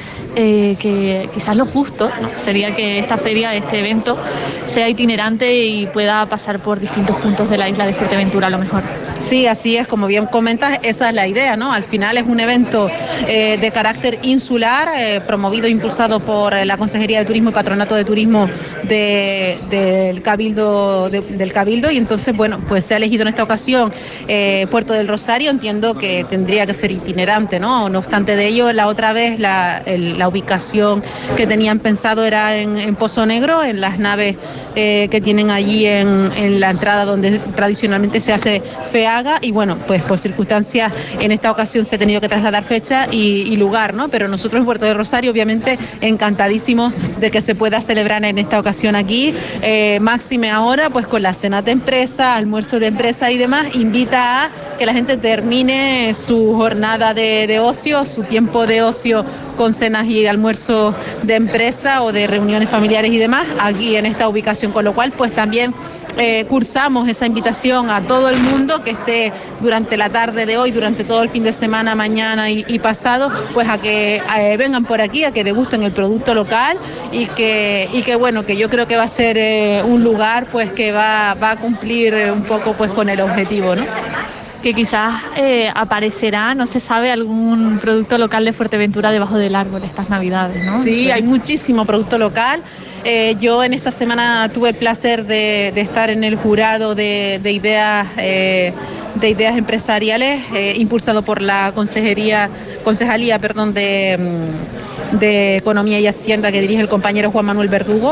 Eh, que quizás lo justo, ¿no?, sería que esta feria, este evento, sea itinerante y pueda pasar por distintos puntos de la isla de Fuerteventura a lo mejor. Sí, así es, como bien comentas, esa es la idea, ¿no? Al final es un evento eh, de carácter insular, eh, promovido e impulsado por la Consejería de Turismo y Patronato de Turismo de, del Cabildo de, del Cabildo y entonces, bueno, pues se ha elegido en esta ocasión eh, Puerto del Rosario. Entiendo que tendría que ser itinerante, ¿no? No obstante de ello, la otra vez la, el, la ubicación que tenían pensado era en, en Pozo Negro, en las naves eh, que tienen allí en, en la entrada donde tradicionalmente se hace FEAGA y bueno, pues por circunstancias en esta ocasión se ha tenido que trasladar fecha y, y lugar, ¿no? Pero nosotros en Puerto del Rosario obviamente encantadísimos de que se pueda celebrar en esta ocasión aquí, eh, máxime ahora pues con la cena de empresa, almuerzo de empresa y demás, invita a que la gente termine su jornada de, de ocio, su tiempo de ocio con cenas y almuerzos de empresa o de reuniones familiares y demás, aquí en esta ubicación, con lo cual pues también eh, cursamos esa invitación a todo el mundo que esté durante la tarde de hoy, durante todo el fin de semana, mañana y, y pasado, pues a que eh, vengan por aquí, a que degusten el producto local y que, y que bueno, que yo creo que va a ser eh, un lugar pues que va, va a cumplir eh, un poco pues con el objetivo, ¿no? Que quizás eh, aparecerá, no se sabe, algún producto local de Fuerteventura debajo del árbol estas Navidades, ¿no? Sí, hay muchísimo producto local. Eh, yo en esta semana tuve el placer de, de estar en el jurado de, de ideas eh, de ideas empresariales eh, impulsado por la consejería, concejalía, perdón, de de Economía y Hacienda que dirige el compañero Juan Manuel Verdugo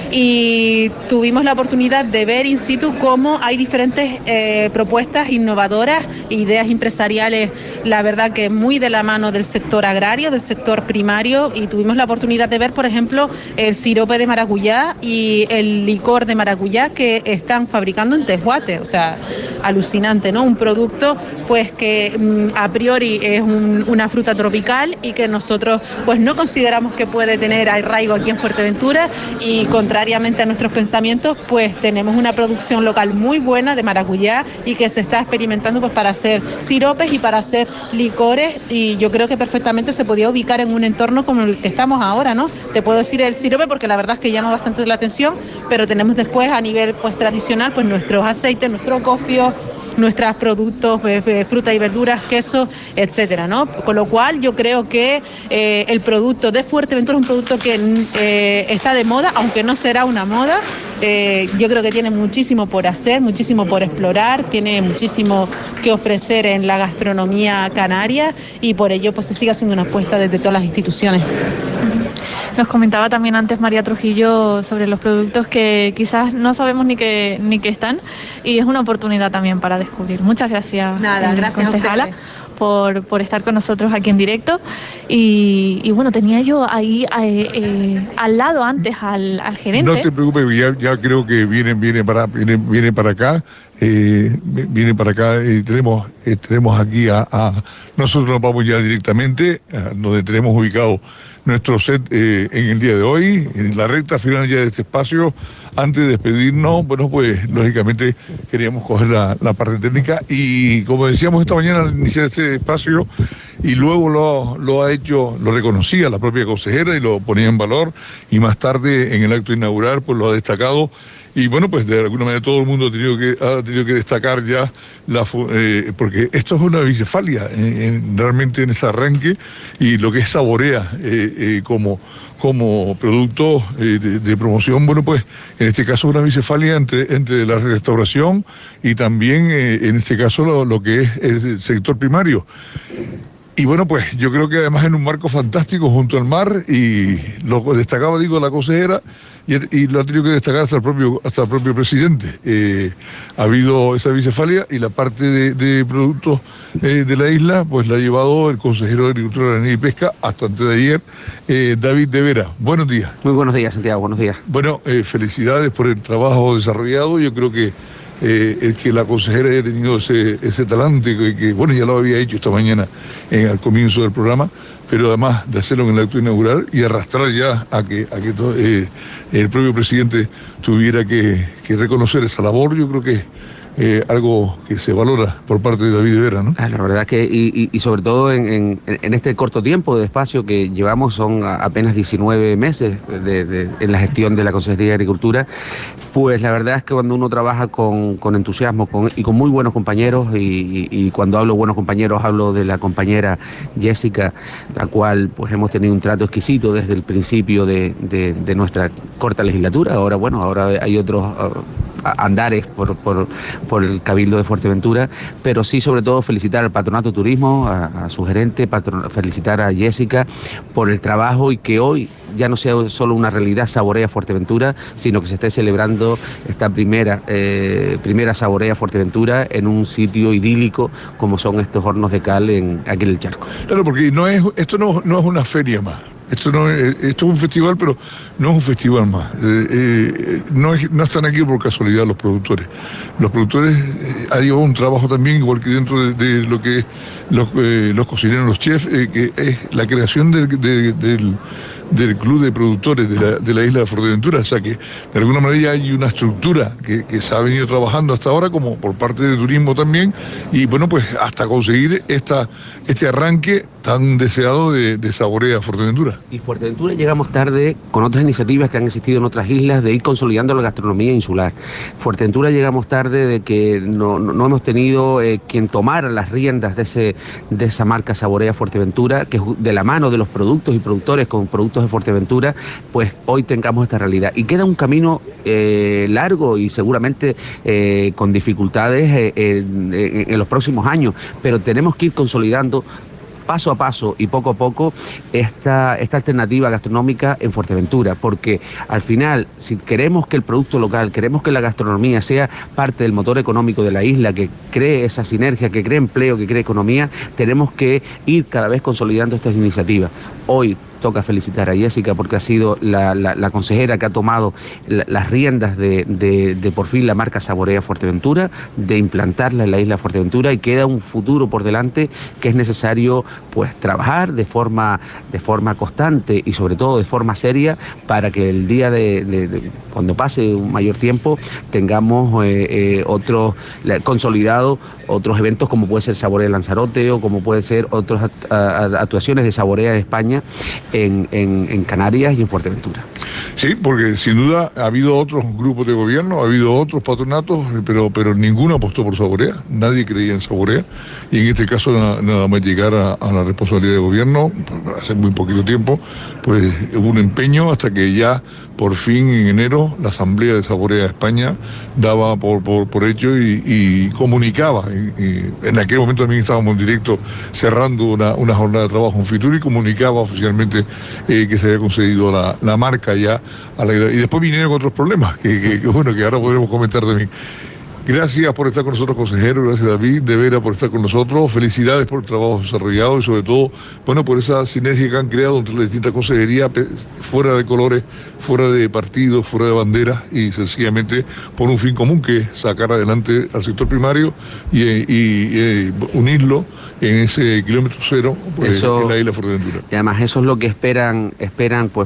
y tuvimos la oportunidad de ver in situ cómo hay diferentes eh, propuestas innovadoras, ideas empresariales, la verdad que muy de la mano del sector agrario, del sector primario y tuvimos la oportunidad de ver, por ejemplo, el sirope de maracuyá y el licor de maracuyá que están fabricando en Tejuate, o sea, alucinante, ¿no? Un producto pues que mm, a priori es un, una fruta tropical y que nosotros pues no consideramos que puede tener arraigo aquí en Fuerteventura y contrariamente a nuestros pensamientos pues tenemos una producción local muy buena de maracuyá y que se está experimentando pues para hacer siropes y para hacer licores y yo creo que perfectamente se podía ubicar en un entorno como el que estamos ahora, ¿no? Te puedo decir el sirope porque la verdad es que llama bastante la atención, pero tenemos después a nivel pues tradicional pues nuestros aceites, nuestros cofios, nuestros productos, eh, frutas y verduras, queso, etcétera, ¿no? Con lo cual yo creo que eh, el producto de Fuerteventura es un producto que eh, está de moda, aunque no será una moda. Eh, yo creo que tiene muchísimo por hacer, muchísimo por explorar, tiene muchísimo que ofrecer en la gastronomía canaria y por ello pues se sigue haciendo una apuesta desde todas las instituciones. Nos comentaba también antes María Trujillo sobre los productos que quizás no sabemos ni que ni que están, y es una oportunidad también para descubrir. Muchas gracias, Nada, gracias concejala, a ustedes. Por, por estar con nosotros aquí en directo. Y, y bueno, tenía yo ahí eh, eh, al lado antes al, al gerente. No te preocupes, ya, ya creo que vienen, vienen para, vienen, vienen para acá, eh, vienen para acá y tenemos, eh, tenemos aquí a, a, nosotros nos vamos ya directamente a donde tenemos ubicado nuestro set eh, en el día de hoy, en la recta final ya de este espacio. Antes de despedirnos, bueno, pues lógicamente queríamos coger la, la parte técnica y como decíamos esta mañana al iniciar este espacio, y luego lo, lo ha hecho, lo reconocía la propia consejera y lo ponía en valor, y más tarde en el acto inaugural pues lo ha destacado. Y bueno, pues de alguna manera todo el mundo ha tenido que, ha tenido que destacar ya, la, eh, porque esto es una bicefalia en, en, realmente en ese arranque, y lo que es Saborea eh, eh, como, como producto eh, de, de promoción, bueno, pues en este caso una bicefalia entre, entre la restauración y también eh, en este caso lo, lo que es el sector primario. Y bueno, pues yo creo que además en un marco fantástico junto al mar, y lo destacaba, digo, la consejera, y, y lo ha tenido que destacar hasta el propio, hasta el propio presidente. Eh, ha habido esa bicefalia, y la parte de, de productos eh, de la isla, pues la ha llevado el consejero de Agricultura, Ganadería y Pesca, hasta antes de ayer, eh, David de Vera. Buenos días. Muy buenos días, Santiago, buenos días. Bueno, eh, felicidades por el trabajo desarrollado. Yo creo que Eh, el que la consejera haya tenido ese, ese talante, que, que bueno, ya lo había hecho esta mañana eh, al comienzo del programa, pero además de hacerlo en el acto inaugural y arrastrar ya a que, a que todo, eh, el propio presidente tuviera que, que reconocer esa labor, yo creo que Eh, algo que se valora por parte de David de Vera, ¿no? Ah, la verdad que, y, y sobre todo en, en, en este corto tiempo de espacio que llevamos, son apenas diecinueve meses de, de, en la gestión de la Consejería de Agricultura, pues la verdad es que cuando uno trabaja con, con entusiasmo con, y con muy buenos compañeros, y, y, y cuando hablo buenos compañeros hablo de la compañera Jessica, la cual pues hemos tenido un trato exquisito desde el principio de, de, de nuestra corta legislatura. Ahora, bueno, ahora hay otros uh, andares por, por por el Cabildo de Fuerteventura, pero sí sobre todo felicitar al Patronato de Turismo, a, a su gerente, patron, felicitar a Jessica por el trabajo, y que hoy ya no sea solo una realidad Saborea Fuerteventura, sino que se esté celebrando esta primera, eh, primera Saborea Fuerteventura en un sitio idílico como son estos hornos de cal en, aquí en el Charco. Claro, porque no es, esto no, no es una feria más. Esto no es, esto es un festival, pero no es un festival más. Eh, eh, no, es, no están aquí por casualidad los productores. Los productores eh, ha llevado un trabajo también, igual que dentro de, de lo que los, eh, los cocineros, los chefs, eh, que es la creación del, de, del, del club de productores de la, de la isla de Fuerteventura. O sea que de alguna manera hay una estructura que, que se ha venido trabajando hasta ahora, como por parte del turismo también, y bueno, pues hasta conseguir esta, este arranque tan deseado de, de Saborea Fuerteventura. Y Fuerteventura llegamos tarde con otras iniciativas que han existido en otras islas de ir consolidando la gastronomía insular. Fuerteventura llegamos tarde de que no, no, no hemos tenido eh, quien tomara las riendas de, ese, de esa marca Saborea Fuerteventura, que de la mano de los productos y productores con productos de Fuerteventura, pues hoy tengamos esta realidad. Y queda un camino eh, largo y seguramente eh, con dificultades eh, en, en, en los próximos años, pero tenemos que ir consolidando paso a paso y poco a poco esta, esta alternativa gastronómica en Fuerteventura, porque al final, si queremos que el producto local, queremos que la gastronomía sea parte del motor económico de la isla, que cree esa sinergia, que cree empleo, que cree economía, tenemos que ir cada vez consolidando estas iniciativas. Hoy toca felicitar a Jessica porque ha sido la, la, la consejera que ha tomado la, las riendas de, de, de por fin la marca Saborea Fuerteventura, de implantarla en la isla de Fuerteventura, y queda un futuro por delante que es necesario pues trabajar de forma, de forma constante y sobre todo de forma seria para que el día de, de, de cuando pase un mayor tiempo tengamos eh, eh, otros consolidados, otros eventos como puede ser Saborea Lanzarote o como puede ser otras actuaciones de Saborea de España En, en, en Canarias y en Fuerteventura. Sí, porque sin duda ha habido otros grupos de gobierno, ha habido otros patronatos, pero, pero ninguno apostó por Saborea, nadie creía en Saborea, y en este caso nada, nada más llegar a, a la responsabilidad de gobierno, hace muy poquito tiempo, pues hubo un empeño hasta que ya por fin en enero la Asamblea de Saborea España daba por, por, por hecho y, y comunicaba, y, y en aquel momento también estábamos en directo cerrando una, una jornada de trabajo en Fitur y comunicaba oficialmente eh, que se había concedido la, la marca ya a la, y después vinieron otros problemas que, que, que bueno que ahora podremos comentar también. Gracias por estar con nosotros, consejero, gracias David, de Vera por estar con nosotros, felicidades por el trabajo desarrollado y sobre todo, bueno, por esa sinergia que han creado entre las distintas consejerías, fuera de colores, fuera de partidos, fuera de banderas y sencillamente por un fin común que es sacar adelante al sector primario y, y, y unirlo en ese kilómetro cero pues, eso, en la isla de Fuerteventura. Y además eso es lo que esperan esperan pues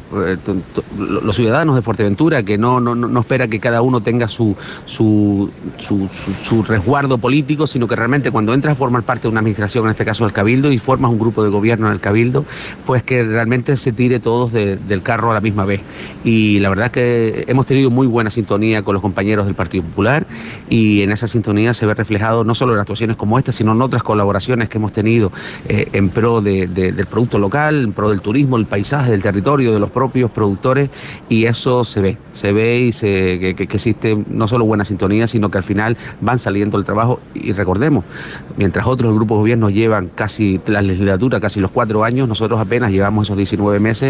los ciudadanos de Fuerteventura, que no no no espera que cada uno tenga su su, su, su su resguardo político, sino que realmente cuando entras a formar parte de una administración, en este caso del Cabildo, y formas un grupo de gobierno en el Cabildo, pues que realmente se tire todos de, del carro a la misma vez. Y la verdad es que hemos tenido muy buena sintonía con los compañeros del Partido Popular, y en esa sintonía se ve reflejado no solo en actuaciones como esta, sino en otras colaboraciones que hemos tenido eh, en pro de, de, del producto local, en pro del turismo, el paisaje, del territorio, de los propios productores, y eso se ve, se ve y se, que, que, que existe no solo buena sintonía, sino que al final van saliendo el trabajo. Y recordemos, mientras otros grupos de gobierno llevan casi la legislatura, casi los cuatro años, nosotros apenas llevamos esos diecinueve meses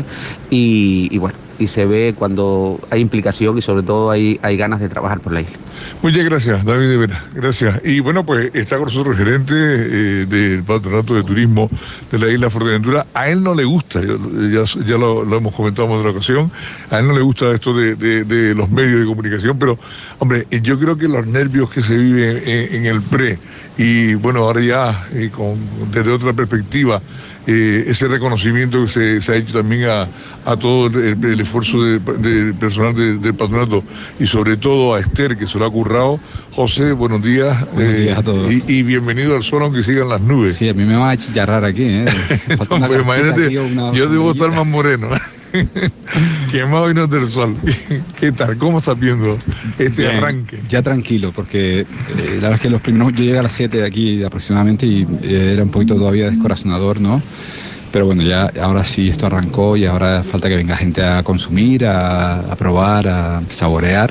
y, y bueno, y se ve cuando hay implicación y sobre todo hay, hay ganas de trabajar por la isla. Muchas gracias, David de Vera, gracias. Y bueno, pues está con nosotros el gerente eh, del Patronato de Turismo de la isla de Fuerteventura. A él no le gusta, ya, ya lo, lo hemos comentado en otra ocasión, a él no le gusta esto de, de, de los medios de comunicación, pero hombre, yo creo que los nervios que se viven en, en el pre y bueno, ahora ya eh, con, desde otra perspectiva, Eh, ese reconocimiento que se, se ha hecho también a, a todo el, el esfuerzo del de personal de, del patronato y sobre todo a Esther, que se lo ha currado. José, buenos días. Buenos eh, días a todos. Y, y bienvenido al sol, aunque sigan las nubes. Sí, a mí me va a chicharrar aquí, ¿eh? No, pues imagínate, yo debo estar más moreno. Quemado y no del sol. ¿Qué tal? ¿Cómo estás viendo este Bien, arranque? Ya tranquilo, porque eh, la verdad es que los primeros, yo llegué a las siete de aquí aproximadamente y eh, era un poquito todavía descorazonador, ¿no? Pero bueno, ya ahora sí esto arrancó y ahora falta que venga gente a consumir, a, a probar, a saborear.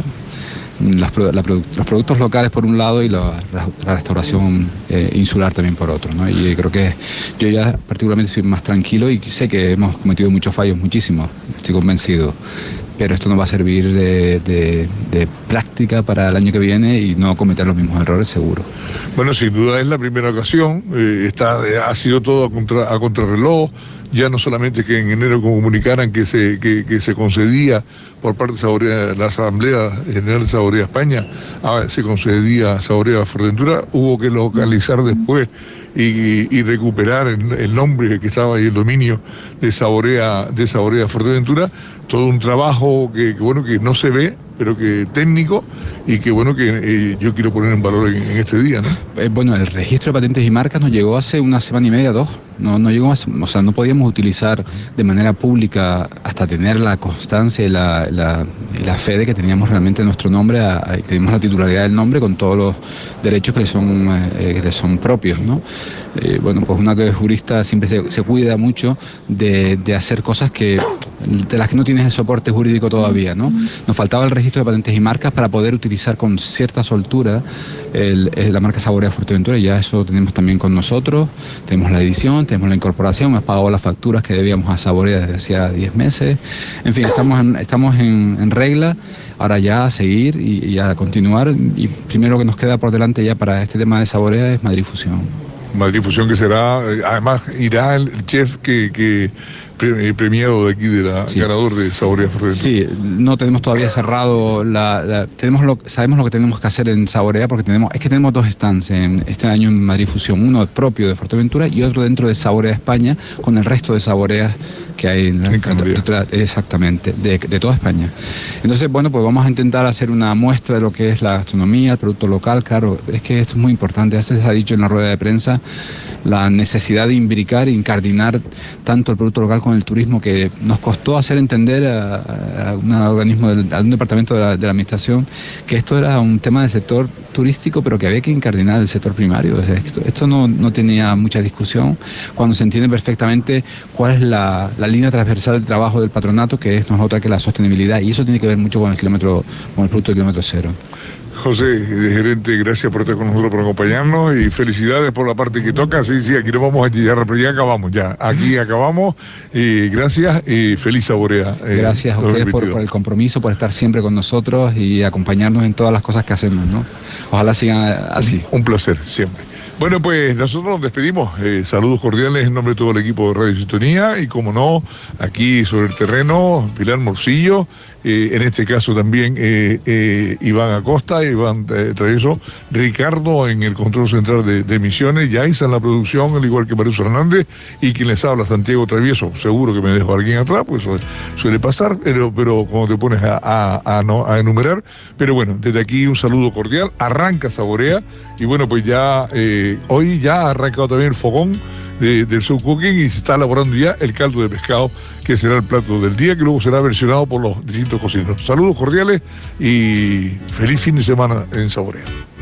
Las, la, los productos locales por un lado y la, la restauración eh, insular también por otro, ¿no? Y creo que yo ya particularmente soy más tranquilo y sé que hemos cometido muchos fallos, muchísimos, estoy convencido, pero esto nos va a servir de, de, de práctica para el año que viene y no cometer los mismos errores, seguro. Bueno, sin duda es la primera ocasión, eh, está, ha sido todo a, contra, a contrarreloj. Ya no solamente que en enero comunicaran que se, que, que se concedía por parte de Saborea, la Asamblea General de Saborea España, ah, se concedía Saborea Fuerteventura, hubo que localizar después y, y recuperar el, el nombre que estaba ahí, el dominio de Saborea, de Saborea Fuerteventura, todo un trabajo que, que bueno que no se ve, pero que técnico y que bueno que eh, yo quiero poner en valor en, en este día, ¿no? Eh, bueno, el registro de patentes y marcas nos llegó hace una semana y media, dos. No, no llegó, hace, o sea, no podíamos utilizar de manera pública hasta tener la constancia y la, la, y la fe de que teníamos realmente nuestro nombre, a, a, teníamos la titularidad del nombre con todos los derechos que le son, eh, que le son propios, ¿no? Eh, bueno, pues una que es jurista siempre se, se cuida mucho de, de hacer cosas que de las que no tienes el soporte jurídico todavía, ¿no? Nos faltaba el registro de patentes y marcas para poder utilizar con cierta soltura el, el, la marca Saborea Fuerteventura, y ya eso tenemos también con nosotros, tenemos la edición, tenemos la incorporación, hemos pagado las facturas que debíamos a Saborea desde hacía diez meses, en fin, estamos en, estamos en, en regla, ahora ya a seguir y, y a continuar, y primero que nos queda por delante ya para este tema de Saborea es Madrid Fusión. Madrid Fusión, que será, además irá el chef que... que... premiado de aquí, de la sí. ganador de Saborea Fuerteventura. Sí, no tenemos todavía cerrado la, la tenemos lo, sabemos lo que tenemos que hacer en Saborea, porque tenemos es que tenemos dos stands en este año en Madrid Fusión, uno propio de Fuerteventura y otro dentro de Saborea España, con el resto de Saboreas que hay en, en la, exactamente, de, de toda España. Entonces, bueno, pues vamos a intentar hacer una muestra de lo que es la gastronomía, el producto local. Claro, es que esto es muy importante. Hace se ha dicho en la rueda de prensa la necesidad de imbricar e incardinar tanto el producto local con el turismo, que nos costó hacer entender a, a un organismo, del, a un departamento de la, de la administración, que esto era un tema del sector turístico, pero que había que incardinar el sector primario. Esto, esto no, no tenía mucha discusión cuando se entiende perfectamente cuál es la, la línea transversal del trabajo del patronato, que es no es otra que la sostenibilidad, y eso tiene que ver mucho con el kilómetro, con el producto de kilómetro cero. José, gerente, gracias por estar con nosotros, por acompañarnos, y felicidades por la parte que toca. Sí, sí, aquí nos vamos a llegar, pero ya acabamos, ya, aquí acabamos, y gracias y feliz Saborea. Eh, gracias a ustedes por, por el compromiso, por estar siempre con nosotros y acompañarnos en todas las cosas que hacemos, ¿no? Ojalá sigan así. Un, un placer, siempre. Bueno, pues nosotros nos despedimos. Eh, saludos cordiales en nombre de todo el equipo de Radio Sintonía y, como no, aquí sobre el terreno, Pilar Morcillo, eh, en este caso también eh, eh, Iván Acosta, Iván eh, Travieso, Ricardo en el control central de, de emisiones, Yaisa en la producción, al igual que Maruso Hernández, y quien les habla, Santiago Travieso. Seguro que me dejo a alguien atrás, pues eso suele pasar, pero, pero cuando te pones a, a, a, no, a enumerar. Pero bueno, desde aquí un saludo cordial. Arranca Saborea, y bueno, pues ya... Eh, hoy ya ha arrancado también el fogón de, del Soul Cooking, y se está elaborando ya el caldo de pescado, que será el plato del día, que luego será versionado por los distintos cocineros. Saludos cordiales y feliz fin de semana en Saborea.